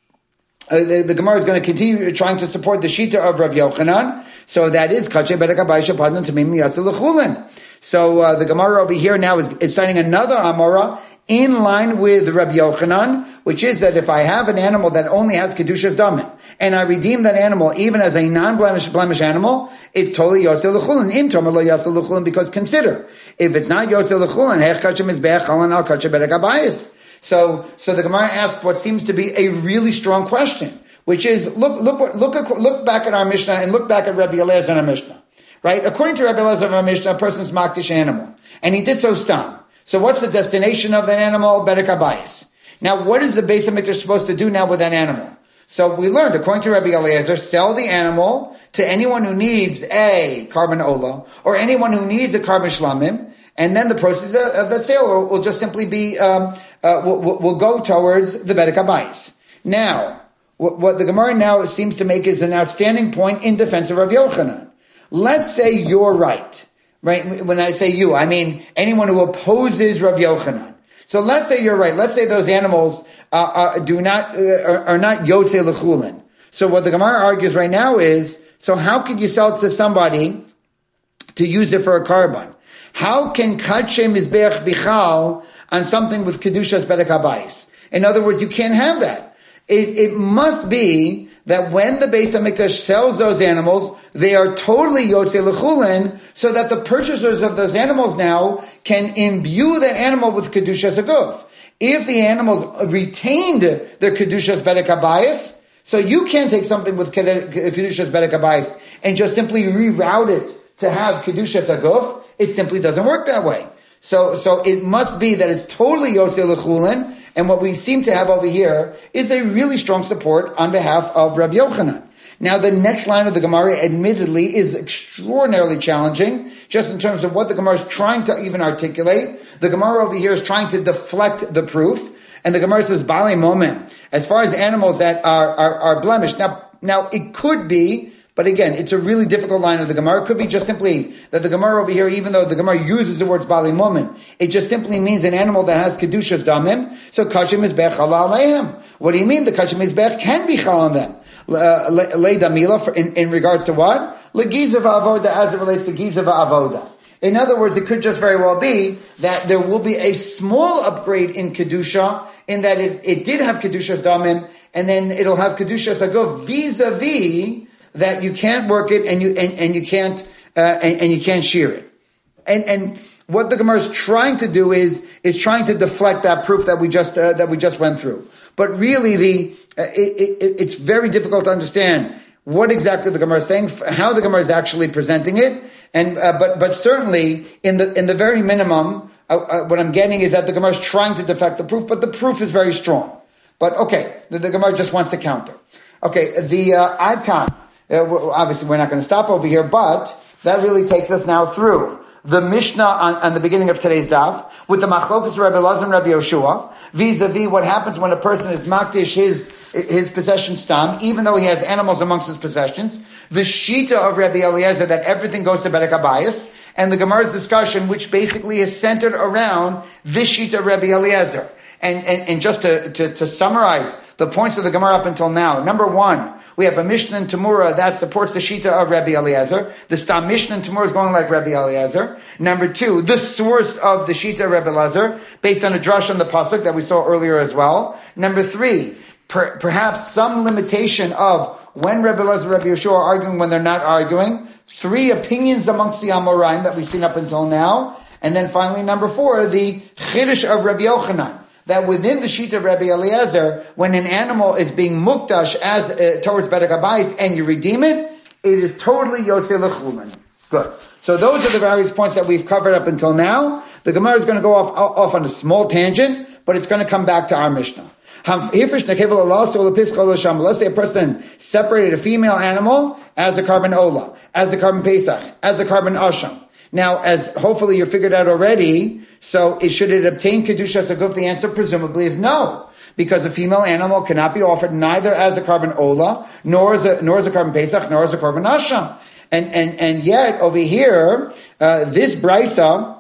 Uh, the, the Gemara is going to continue trying to support the Shita of Rav Yochanan. So that is Kache Bedek Habayis Shapadon Tamim Yatzel L'Chulin. So uh, the Gemara over here now is, is citing another Amora in line with Rav Yochanan, which is that if I have an animal that only has Kedushas Damim, and I redeem that animal even as a non-blemish blemish animal, it's totally Yotzel L'Chulin. Im Tomer Lo Yotzel L'Chulin, because consider, if it's not Yotzel L'Chulin, Hech Kache Mizbeach Chalan Al Kache Bedek Habayis. So, so the Gemara asks what seems to be a really strong question, which is, look, look, look, look back at our Mishnah and look back at Rabbi Eliezer in our Mishnah, right? According to Rabbi Eliezer in our Mishnah, a person's makdish animal, and he did so stam. So what's the destination of that animal? Bedek habayis. Now, what is the Beis HaMikdash supposed to do now with that animal? So we learned, according to Rabbi Eliezer, sell the animal to anyone who needs a carbon ola, or anyone who needs a carbon shlamim, and then the proceeds of that sale will, will just simply be, um, uh, will, will, will go towards the bedek habayis. Now, what, what the Gemara now seems to make is an outstanding point in defense of Rav Yochanan. Let's say you're right. Right? When I say you, I mean anyone who opposes Rav Yochanan. So let's say you're right. Let's say those animals uh, uh, do not, uh, are, are not yotze l'chulin. So what the Gemara argues right now is, so how could you sell it to somebody to use it for a carbon? How can kadshe mizbeach bichal on something with kedushas bedek habayis? In other words, you can't have that. It, it must be that when the Beis HaMikdash sells those animals, they are totally yotze l'chulin, so that the purchasers of those animals now can imbue that animal with kedushas aguf. If the animals retained their kedushas bedek habayis, so you can't take something with kedushas bedek habayis and just simply reroute it to have kedushas aguf. It simply doesn't work that way. So, so it must be that it's totally yotze l'chulin, and what we seem to have over here is a really strong support on behalf of Rav Yochanan. Now, the next line of the Gemara, admittedly, is extraordinarily challenging, just in terms of what the Gemara is trying to even articulate. The Gemara over here is trying to deflect the proof, and the Gemara says, Bali moment, as far as animals that are, are, are blemished. Now, now, it could be, but again, it's a really difficult line of the Gemara. It could be just simply that the Gemara over here, even though the Gemara uses the words Bali moment, it just simply means an animal that has Kedushas Damim, so Kashim Mizbech Chala Aleihem. What do you mean? The Kashim Mizbech can be Chal on them. Le Damila, in, in regards to what? Le Giza Va'avoda, as it relates to Giza Va'avoda. In other words, it could just very well be that there will be a small upgrade in Kedusha, in that it, it did have Kedushas Damim, and then it'll have Kedushas Agov vis-a-vis that you can't work it and you and, and you can't uh, and, and you can't shear it. And and what the Gemara is trying to do is it's trying to deflect that proof that we just uh, that we just went through. But really, the uh, it, it, it's very difficult to understand what exactly the Gemara is saying, how the Gemara is actually presenting it, And uh, but but certainly in the in the very minimum, uh, uh, what I'm getting is that the Gemara is trying to defect the proof, but the proof is very strong. But okay, the, the Gemara just wants to counter. Okay, the uh, Adkan. Uh, obviously, we're not going to stop over here, but that really takes us now through the Mishnah on, on the beginning of today's daf with the Machlokas Rabbi Elazar and Rabbi Yoshua vis-a-vis what happens when a person is makdish his his possession stam, even though he has animals amongst his possessions. The shita of Rabbi Eliezer that everything goes to Bedek Abayis, and the Gemara's discussion, which basically is centered around this shita of Rabbi Eliezer. And, and, and just to, to, to summarize the points of the Gemara up until now. Number one, we have a Mishnah in Tamura that supports the Shita of Rabbi Eliezer. The Stam Mishnah in Tamura is going like Rabbi Eliezer. Number two, the source of the Shita of Rabbi Eliezer, based on a drush on the pasuk that we saw earlier as well. Number three, per, perhaps some limitation of when Rabbi Eliezer and Rabbi Yeshua are arguing, when they're not arguing. Three opinions amongst the Amoraim that we've seen up until now. And then finally, number four, the Chiddush of Rabbi Yochanan, that within the sheet of Rabbi Eliezer, when an animal is being mukdash as uh, towards Bedek Abayis and you redeem it, it is totally Yotzei L'chulin. Good. So those are the various points that we've covered up until now. The Gemara is going to go off, off on a small tangent, but it's going to come back to our Mishnah. Let's say a person separated a female animal as a carbon ola, as a carbon pesach, as a carbon asham. Now, as hopefully you figured out already, so it, should it obtain Kedushas Aguf? The answer presumably is no. Because a female animal cannot be offered neither as a carbon ola, nor as a, nor as a carbon pesach, nor as a carbon asham. And, and, and yet, over here, uh, this Braisa,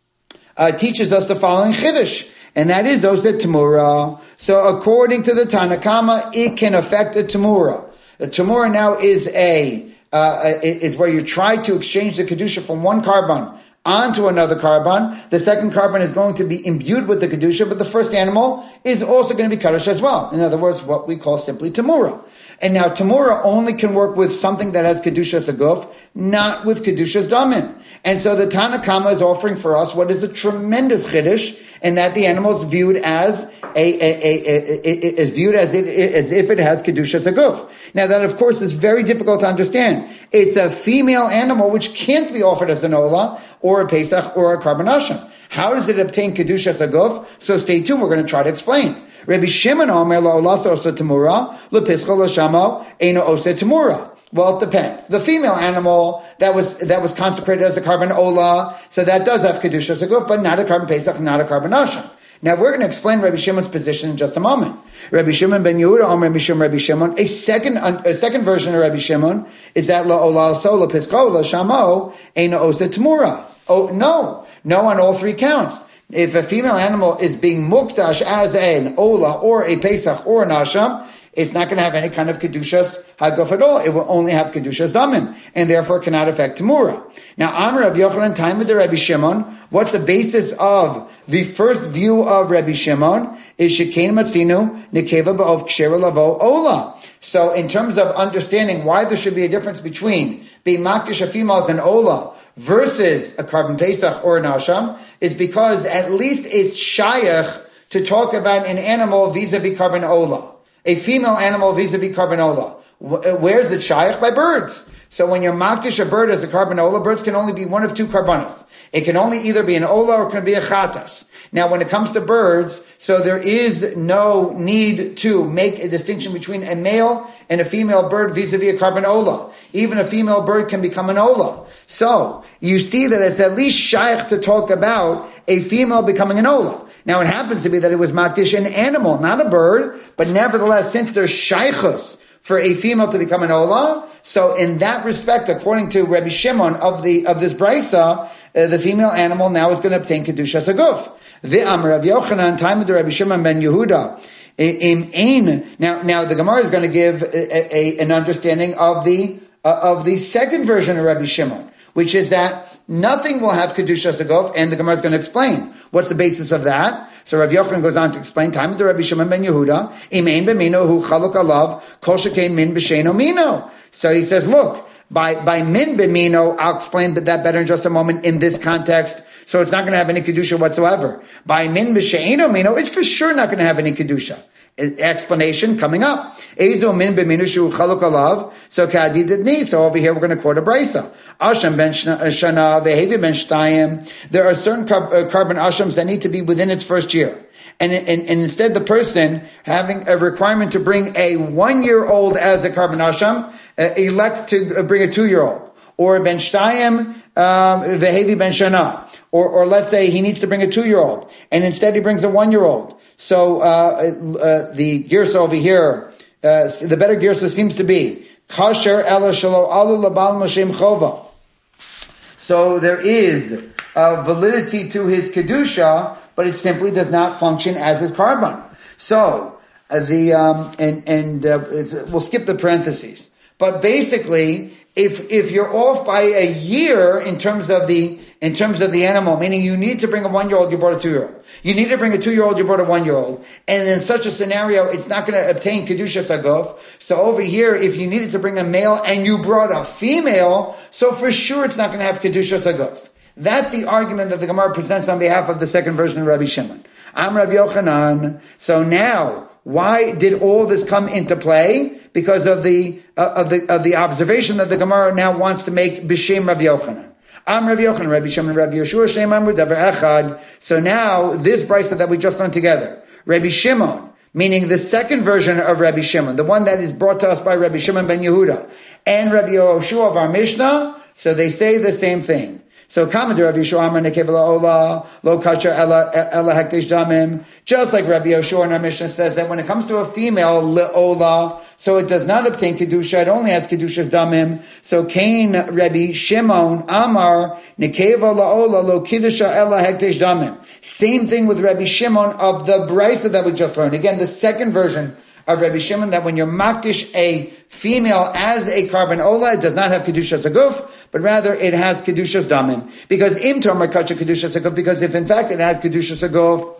uh, teaches us the following Chiddush. And that is Oseh Tamura. So according to the Tanakama, it can affect a Tamura. A Tamura now is a, Uh, is where you try to exchange the Kedusha from one carbon onto another carbon. The second carbon is going to be imbued with the Kedusha, but the first animal is also going to be Kaddish as well. In other words, what we call simply Tamura. And now Tamura only can work with something that has Kedushas Aguf, not with Kedushas Damin. And so the Tanakama is offering for us what is a tremendous Chiddush, and that the animal is viewed as a, a, a, a, a is viewed as if, as if it has Kedushas Aguf. Now that, of course, is very difficult to understand. It's a female animal which can't be offered as an Ola, or a Pesach, or a Karban Asham. How does it obtain Kedushas Aguf? So stay tuned, we're going to try to explain. Rabbi Shimon Omer lo olasa osa tamura, lo pischa lo shamo, eino osa tamura. Well, it depends. The female animal that was that was consecrated as a carbon ola, so that does have Kedushas Aguf, but not a carbon Pesach, not a carbon Asham. Now we're going to explain Rabbi Shimon's position in just a moment. Rabbi Shimon ben Yehuda, Omer Mishum Rabbi Shimon. A second, a second version of Rabbi Shimon is that la ola so la pischa la shamo eino osa tamura. Oh no, no on all three counts. If a female animal is being mukdash as an ola or a pesach or an asham, it's not going to have any kind of kedushas haguf at all. It will only have kedushas damim, and therefore cannot affect tamura. Now, Amar of Yochanan, time with the Rabbi Shimon. What's the basis of the first view of Rabbi Shimon? Is shekein matzinu nekeva ba'ov kshera lavo ola. So, in terms of understanding why there should be a difference between being makish a female as an ola versus a carbon pesach or an asham, is because at least it's shayach to talk about an animal vis-a-vis carbon ola. A female animal vis-a-vis carbon ola. Where's it shayach? By birds. So when you're makdish a bird as a carbon ola, birds can only be one of two carbonas. It can only either be an ola or it can be a chatas. Now when it comes to birds, so there is no need to make a distinction between a male and a female bird vis-a-vis a carbon ola. Even a female bird can become an ola. So, you see that it's at least shaykh to talk about a female becoming an ola. Now, it happens to be that it was makdish an animal, not a bird, but nevertheless, since there's shaykhus for a female to become an ola, so in that respect, according to Rabbi Shimon of the of this brisa, uh, the female animal now is going to obtain kedushas aguf. The Amar of Yochanan, time of the Rabbi Shimon ben Yehuda. In ain, now now the Gemara is going to give a, a, an understanding of the uh, of the second version of Rabbi Shimon, which is that nothing will have Kedushas Aguf, and the Gemara is going to explain what's the basis of that. So Rabbi Yochanan goes on to explain, time of the Rabbi Shimon ben Yehuda, Imein b'mino hu chaluk alav, kol shekein min b'sheino mino. So he says, look, by, by min b'mino, I'll explain that better in just a moment in this context, so it's not going to have any Kedusha whatsoever. By min b'sheino mino, it's for sure not going to have any Kedusha. Explanation coming up. So over here we're going to quote a brisa. Asham ben shana vehevi ben shtayim. There are certain carbon ashams that need to be within its first year. And, and, and instead the person having a requirement to bring a one-year-old as a carbon asham uh, elects to bring a two-year-old. Or ben shtayim vehevi ben shana. Or, or let's say he needs to bring a two-year-old, and instead he brings a one-year-old. So, uh, uh, the girsa over here, uh, the better girsa seems to be, kasher ela shelo alu labal moshem chova. So there is a validity to his kedusha, but it simply does not function as his carbon. So, uh, the, um, and, and, uh, we'll skip the parentheses. But basically, if, if you're off by a year in terms of the, in terms of the animal, meaning you need to bring a one-year-old, you brought a two-year-old. You need to bring a two-year-old, you brought a one-year-old. And in such a scenario, it's not going to obtain Kedusha Saguf. So over here, if you needed to bring a male and you brought a female, so for sure it's not going to have Kedusha Saguf. That's the argument that the Gemara presents on behalf of the second version of Rabbi Shimon. I'm Rabbi Yochanan. So now, why did all this come into play? Because of the, uh, of the, of the observation that the Gemara now wants to make B'Shem Rabbi Yochanan. I'm Rabbi Yochanan, Rabbi Shimon, Rabbi Yeshua, Shem Amru, Davar Echad. So now, this brisa that we just learned together, Rabbi Shimon, meaning the second version of Rabbi Shimon, the one that is brought to us by Rabbi Shimon ben Yehuda, and Rabbi Yoshua of our Mishnah, so they say the same thing. So, commentary Rabbi Yeshua Amar Nekevela Ola, Lo Kacha Ela Ela Hektish Damim, just like Rabbi Yoshua in our Mishnah says that when it comes to a female, Le'ola, so it does not obtain Kedusha, it only has Kedusha's Damim. So, Cain, Rabbi Shimon, Amar, Nekeva La'ola, Lo Kiddusha Ela Hektish Damim. Same thing with Rabbi Shimon of the brisa that we just learned. Again, the second version of Rabbi Shimon, that when you're makdish a female as a carbon ola, it does not have Kedusha's Aguf, but rather it has Kedusha's Damim. Because im tomar kacha Kedusha's Aguf, because if in fact it had Kedusha's Aguf,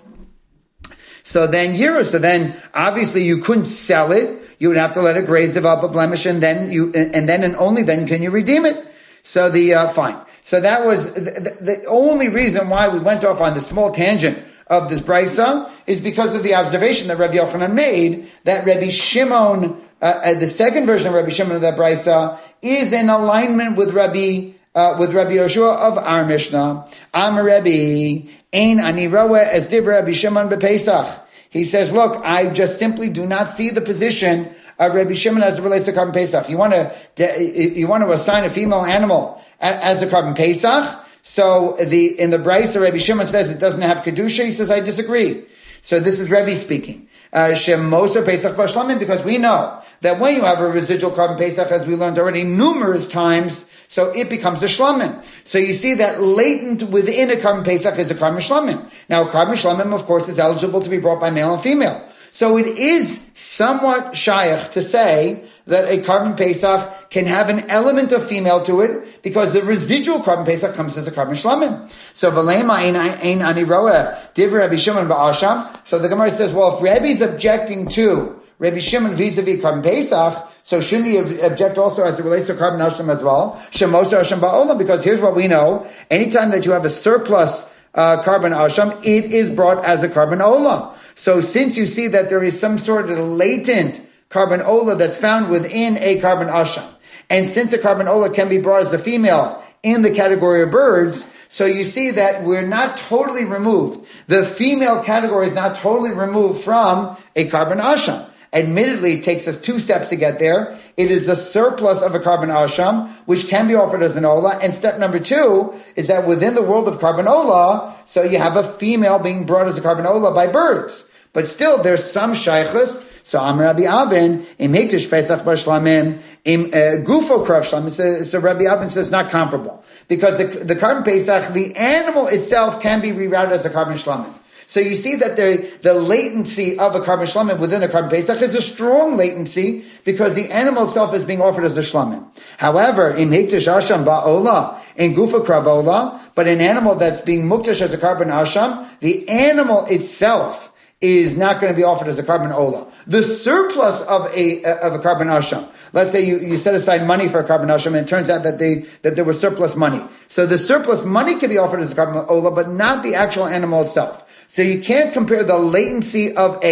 so then Yira, so then obviously you couldn't sell it, you would have to let it graze, develop a blemish, and then you, and then and only then can you redeem it. So the, uh, fine. So that was the, the, the only reason why we went off on the small tangent of this brisa is because of the observation that Rabbi Yochanan made that Rabbi Shimon, uh, the second version of Rabbi Shimon of that brisa, is in alignment with Rabbi uh, with Rabbi Yoshua of our Mishnah. Am Rabbi Ein Ani Roeh as Div Rabbi Shimon bePesach. He says, look, I just simply do not see the position of Rabbi Shimon as it relates to carbon Pesach. You want to you want to assign a female animal as a carbon Pesach? So the in the brisa, Rabbi Shimon says it doesn't have kedusha. He says I disagree. So this is Rabbi speaking. Shem Moser Pesach Bashlamim, because we know that when you have a residual carbon Pesach, as we learned already numerous times, so it becomes a shlamim. So you see that latent within a carbon Pesach is a carbon shlamim. Now a carbon shlamim, of course, is eligible to be brought by male and female. So it is somewhat shaykh to say that a carbon Pesach can have an element of female to it, because the residual carbon Pesach comes as a carbon shlamim. So v'leima ein ani roeh div Rabbi Shimon ba'asham. So the Gemara says, well, if Rabbi's objecting to Rabbi Shimon vis-a-vis carbon Pesach, so shouldn't he object also as it relates to carbon asham as well? Shemos asham ba'olam, because here's what we know: anytime that you have a surplus uh, carbon asham, it is brought as a carbon ola. So since you see that there is some sort of latent carbon ola that's found within a carbon asham, and since a carbon ola can be brought as a female in the category of birds, so you see that we're not totally removed. The female category is not totally removed from a carbon asham. Admittedly, it takes us two steps to get there. It is the surplus of a carbon asham, which can be offered as an ola. And step number two is that within the world of carbon ola, so you have a female being brought as a carbon ola by birds. But still, there's some shaykhus. So Amar Rabbi Avin, im hektish Pesach b'shlamim, im gufo krav shlamim. So Rabbi Avin says not comparable, because the, the carbon Pesach, the animal itself can be rerouted as a carbon shlamim. So you see that the, the latency of a carbon shlamim within a carbon Pesach is a strong latency, because the animal itself is being offered as a shlamim. However, im hektish asham ba'ola, in gufa kravola, but an animal that's being muktash as a carbon asham, the animal itself is not going to be offered as a carbon ola. The surplus of a of a carbon asham. Let's say you, you set aside money for a carbon asham, and it turns out that they that there was surplus money. So the surplus money can be offered as a carbon ola, but not the actual animal itself. So you can't compare the latency of a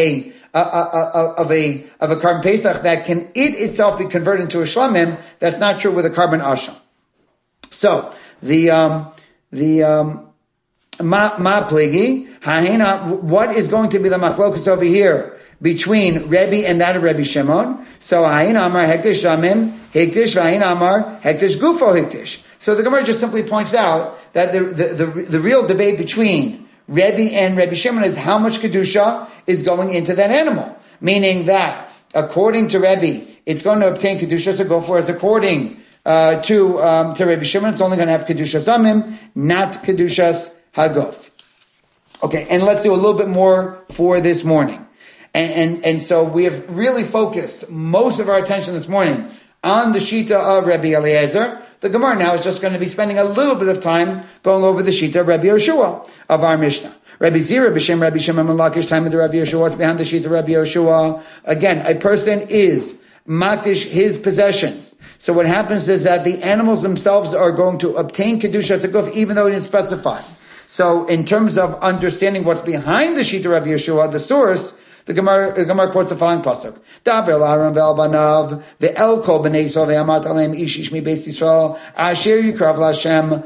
uh, uh, uh, of a of a carbon pesach that can it itself be converted into a shlamim. That's not true with a carbon asham. So the um, the um, ma ma pligi hahena. What is going to be the machlokus over here between Rebbe and that of Rebbe Shimon? So hahena amar hektish shlamim hektish vahena amar hektish gufo hektish. So the Gemara just simply points out that the the the, the real debate between Rebbe and Rebbe Shimon is how much kedusha is going into that animal. Meaning that according to Rebbe, it's going to obtain kedusha to go for, as according uh, to um, to Rebbe Shimon, it's only going to have kedushas damim, not kedushas hagof. Okay, and let's do a little bit more for this morning. And, and and so we have really focused most of our attention this morning on the shita of Rebbe Eliezer. The Gemara now is just going to be spending a little bit of time going over the shita of Rebbe Yoshua of our Mishnah. Rebbe Zira b'shem Rebbe Shimon Lakish time of the Rebbe Yoshua. What's behind the shita of Rebbe Yoshua? Again, a person is makdish his possessions. So what happens is that the animals themselves are going to obtain kedusha teguf, even though it didn't specify. So in terms of understanding what's behind the shita of Rebbe Yoshua, the source, The Gemara, the Gemara quotes the following pasuk: "Daber la'aron ve'albanav ve'el kol b'nei Yisrael ve'amat aleim ish ish mi beis Yisrael asher yikrav la'Hashem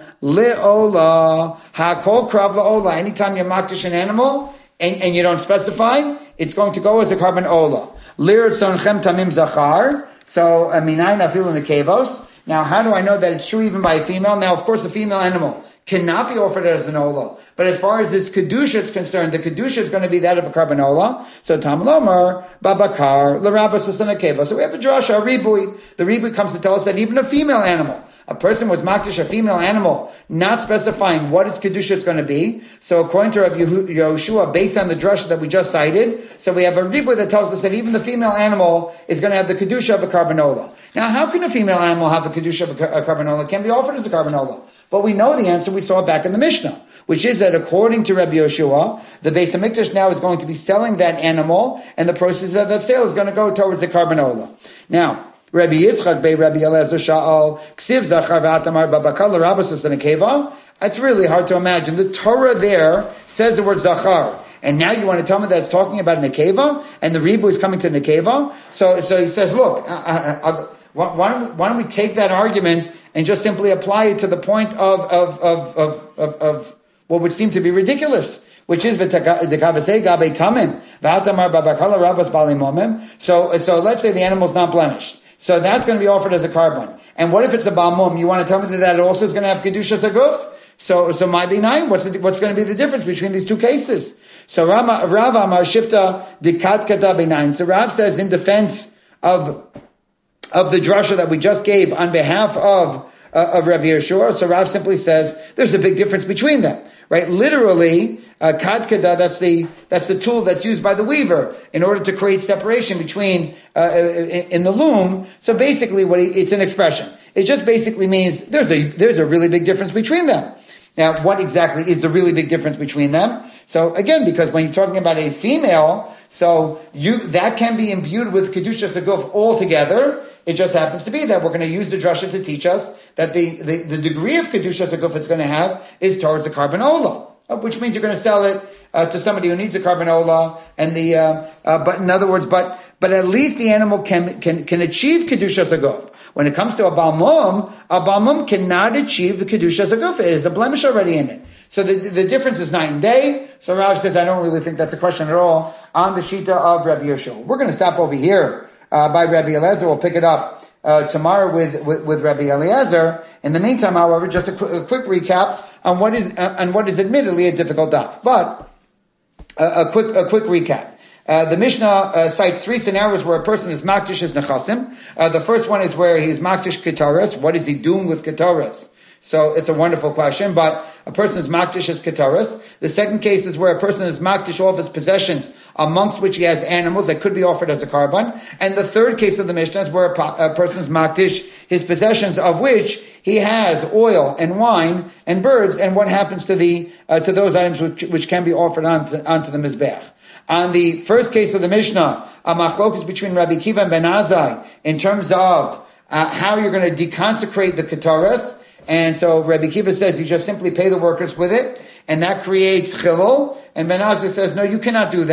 le'ola ha'kol krav la'ola." Anytime you're makdish an animal and, and you don't specify, it's going to go as a carbon ola. Liratzon tamim zachar. So minayin afil in the kavos. Now, how do I know that it's true even by a female? Now, of course, the female animal cannot be offered as an ola. But as far as its kedusha is concerned, the kedusha is going to be that of a carbon ola. So tam lomar, babakar, l'rabas usanakeva. So we have a drasha, a ribui. The ribui comes to tell us that even a female animal, a person was makdish a female animal, not specifying what its kedusha is going to be. So according to Rabbi Yoshua, based on the drasha that we just cited, so we have a ribui that tells us that even the female animal is going to have the kedusha of a carbon ola. Now, how can a female animal have the kedusha of a carbon ola? It can be offered as a carbon ola. But we know the answer, we saw it back in the Mishnah, which is that according to Rabbi Yoshua, the Beis HaMikdash now is going to be selling that animal, and the proceeds of that sale is going to go towards the carbon ola. Now, Rabbi Yitzchak bei Rabbi Eliezer Sha'al, Ksiv Zachar v'atamar babakal l'rabas and a keva. It's really hard to imagine. The Torah there says the word Zachar, and now you want to tell me that it's talking about an nekeva, and the Ribu is coming to nekeva? So, so he says, look, I, I, I, why, don't we, why don't we take that argument and just simply apply it to the point of of of of, of, of what would seem to be ridiculous, which is so so let's say the animal's not blemished, so that's going to be offered as a carbon. And what if it's a balmum? You want to tell me that that also is going to have kedusha zaguf? So so my benign. What's the, what's going to be the difference between these two cases? So Rama Rav Amar Shifta Dikat Kata benign. So Rav says in defense of. of the drasha that we just gave on behalf of uh, of Rabbi Yeshua. So Rav simply says there's a big difference between them, right? Literally, uh, kadkada, that's the that's the tool that's used by the weaver in order to create separation between uh, in the loom. So basically, what he, it's an expression. It just basically means there's a there's a really big difference between them. Now, what exactly is the really big difference between them? So again, because when you're talking about a female, so you that can be imbued with kedusha saguf altogether. It just happens to be that we're going to use the drasha to teach us that the, the, the degree of kedusha saguf it's going to have is towards the carbon ola, which means you're going to sell it uh, to somebody who needs a carbon ola. And the uh, uh, but in other words, but but at least the animal can can can achieve kedusha saguf. When it comes to a balmum, a balmum cannot achieve the kedusha saguf. It is a blemish already in it. So the the difference is night and day. So Rav says, I don't really think that's a question at all on the shita of Rabbi Yoshua. We're going to stop over here uh, by Rabbi Eliezer. We'll pick it up uh, tomorrow with, with with Rabbi Eliezer. In the meantime, however, just a, qu- a quick recap on what is uh, on what is admittedly a difficult daf, but uh, a quick a quick recap. Uh, the Mishnah uh, cites three scenarios where a person is makdish his nechasim. Uh, the first one is where he is makdish ketaras. What is he doing with ketaras? So it's a wonderful question, but a person is makdish his ketaras. The second case is where a person is makdish all of his possessions, amongst which he has animals that could be offered as a carbon. And the third case of the Mishnah is where a, po- a person is makdish his possessions, of which he has oil and wine and birds, and what happens to the uh, to those items which, which can be offered onto, onto the mizbech. On the first case of the Mishnah, a machlokus between Rabbi Kiva and Ben Azai in terms of uh, how you're going to deconsecrate the ketaras. And so Rabbi Kiva says you just simply pay the workers with it, and that creates chilul. And Ben Azai says, no, you cannot do that.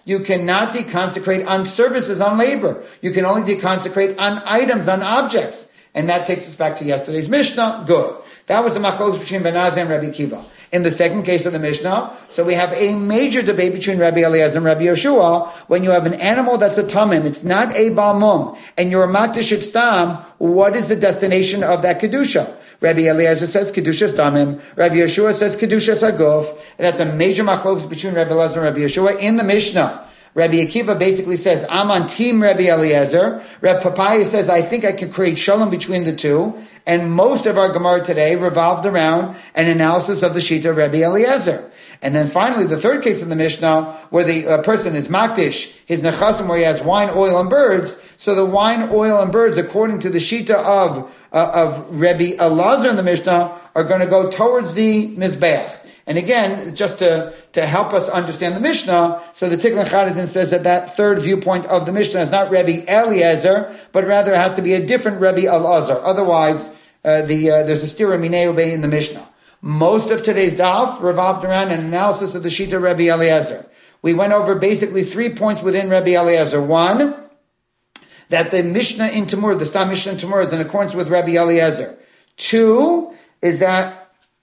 you cannot deconsecrate on services, on labor. You can only deconsecrate on items, on objects. And that takes us back to yesterday's Mishnah. Good. That was the machlokes between Ben Azai and Rabbi Akiva. In the second case of the Mishnah, so we have a major debate between Rabbi Eliezer and Rabbi Yeshua. When you have an animal that's a tamim, it's not a balmum, and you're a makdish it stam, what is the destination of that kedusha? Rabbi Eliezer says kedusha stamim. Rabbi Yeshua says kedusha saguf. And that's a major machlokes between Rabbi Eliezer and Rabbi Yeshua in the Mishnah. Rabbi Akiva basically says, I'm on team Rabbi Eliezer. Rabbi Papaya says, I think I can create shalom between the two. And most of our Gemara today revolved around an analysis of the Shita of Rabbi Eliezer. And then finally, the third case in the Mishnah, where the uh, person is makdish, his nechasim, where he has wine, oil, and birds. So the wine, oil, and birds, according to the Shita of, uh, of Rabbi Elazar in the Mishnah, are going to go towards the Mizbeach. And again, just to, to help us understand the Mishnah, so the Tikkun Chadadin says that that third viewpoint of the Mishnah is not Rabbi Eliezer, but rather it has to be a different Rabbi Elazar. Otherwise, uh, the uh, there's a stira minei ubei in the Mishnah. Most of today's daf revolved around an analysis of the Shita Rabbi Eliezer. We went over basically three points within Rabbi Eliezer. One, that the Mishnah in Tamur, the Stam Mishnah in Tamur, is in accordance with Rabbi Eliezer. Two, is that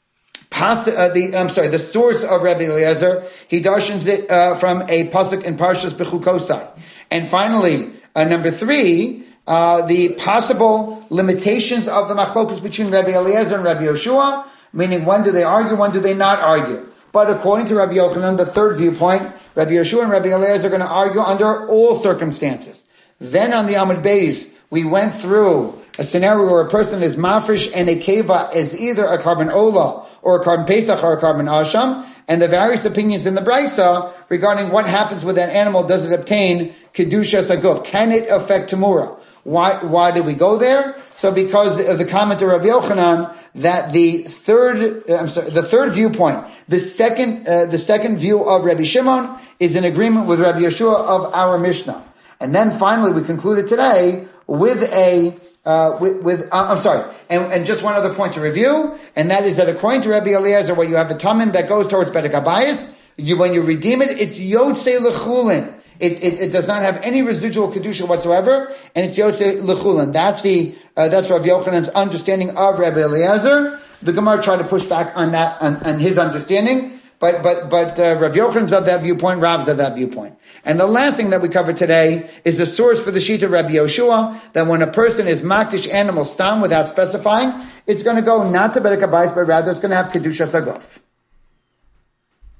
Pas, uh, the, I'm sorry, the source of Rabbi Eliezer, he darshans it uh, from a pasuk in Parshas Bechukosai. And finally, uh, number three, uh, the possible limitations of the machlokus between Rabbi Eliezer and Rabbi Yeshua, meaning when do they argue, when do they not argue. But according to Rabbi Yochanan, the third viewpoint, Rabbi Yeshua and Rabbi Eliezer are going to argue under all circumstances. Then on the Amud Beis, we went through a scenario where a person is mafresh and a keva is either a carbon ola or a carbon pesach or a carbon asham, and the various opinions in the Brisa regarding what happens with that animal. Does it obtain kedusha saguf? Can it affect tamura? Why, why did we go there? So because of the comment of Rav Yochanan that the third, I'm sorry, the third viewpoint, the second, uh, the second view of Rabbi Shimon is in agreement with Rabbi Yeshua of our Mishnah. And then finally we concluded today with a, uh, with, with uh, I'm sorry, and, and just one other point to review, and that is that according to Rabbi Eliezer, where you have a tamim that goes towards Bedek Habayis, you, when you redeem it, it's Yotzei L'chulin. It, it, it does not have any residual kedusha whatsoever, and it's Yotzei L'chulin. That's the, uh, that's Rav Yochanan's understanding of Rabbi Eliezer. The Gemara tried to push back on that, on, on his understanding, but, but, but, uh, Rav Yochanan's of that viewpoint, Rav's of that viewpoint. And the last thing that we covered today is the source for the sheet of Rabbi Yoshua, that when a person is makdish animal stam without specifying, it's going to go not to Bedek Habayis, but rather it's going to have kedusha saguf.